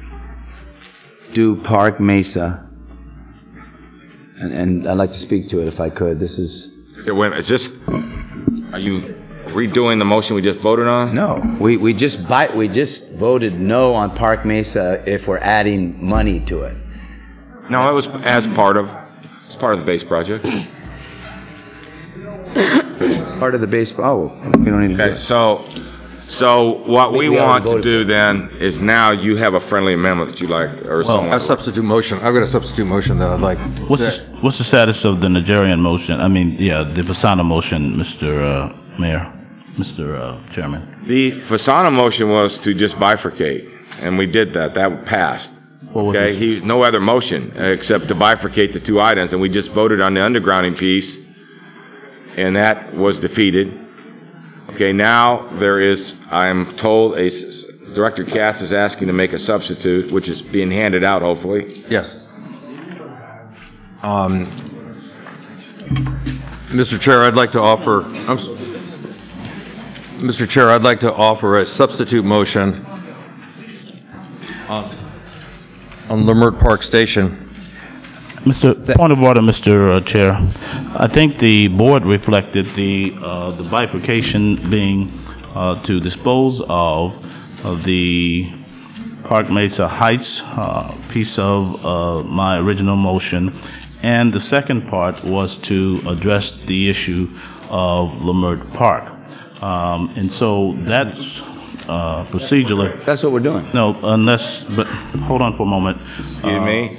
do Park Mesa, and, and I'd like to speak to it if I could. This is. Okay, wait a minute. Is this, are you redoing the motion we just voted on? No, we, we just bite, we just voted no on Park Mesa if we're adding money to it. No, it was as part of, it's part of the base project. Part of the base, oh, we don't need to do Okay, it. so, so what we We already want to voted do then is now you have a friendly amendment that you like, or Well, someone. a substitute motion, I've got a substitute motion that I'd like. What's the, what's the status of the Nigerian motion? I mean, yeah, the Fasano motion, Mister Uh, Mayor, Mister Uh, Chairman. The Fasano motion was to just bifurcate, and we did that. That passed. What was Okay, it? he, no other motion uh, except to bifurcate the two items, and we just voted on the undergrounding piece, and that was defeated. Okay, now there is, I'm told, a, s- Director Katz is asking to make a substitute, which is being handed out, hopefully. Yes. Um, Mister Chair, I'd like to offer, I'm, s- Mister Chair, I'd like to offer a substitute motion on, on Leimert Park Station. Mister Point of order, Mister Uh, Chair. I think the board reflected the uh, the bifurcation being uh, to dispose of, of the Park Mesa Heights uh, piece of uh, my original motion, and the second part was to address the issue of Leimert Park. Um, and so that's uh, procedurally. That's what we're doing. No, unless, but hold on for a moment. Excuse me?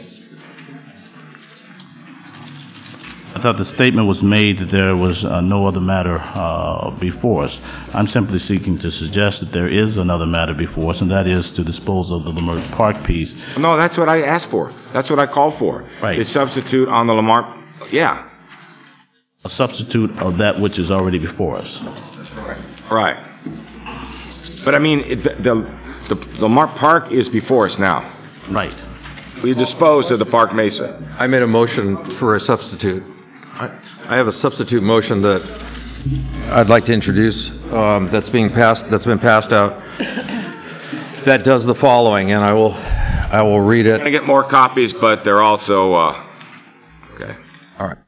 I thought the statement was made that there was uh, no other matter uh, before us. I'm simply seeking to suggest that there is another matter before us, and that is to dispose of the Leimert Park piece. No, that's what I asked for. That's what I called for. Right. The substitute on the Lamar, yeah. A substitute of that which is already before us. Right. But I mean, it, the, the, the Lamar Park is before us now. Right. We disposed of the Park Mesa. I made a motion for a substitute. I, I have a substitute motion that I'd like to introduce um, that's being passed, that's been passed out. That does the following, and I will, I will read it. I'm going to get more copies, but they're also, uh, okay. All right.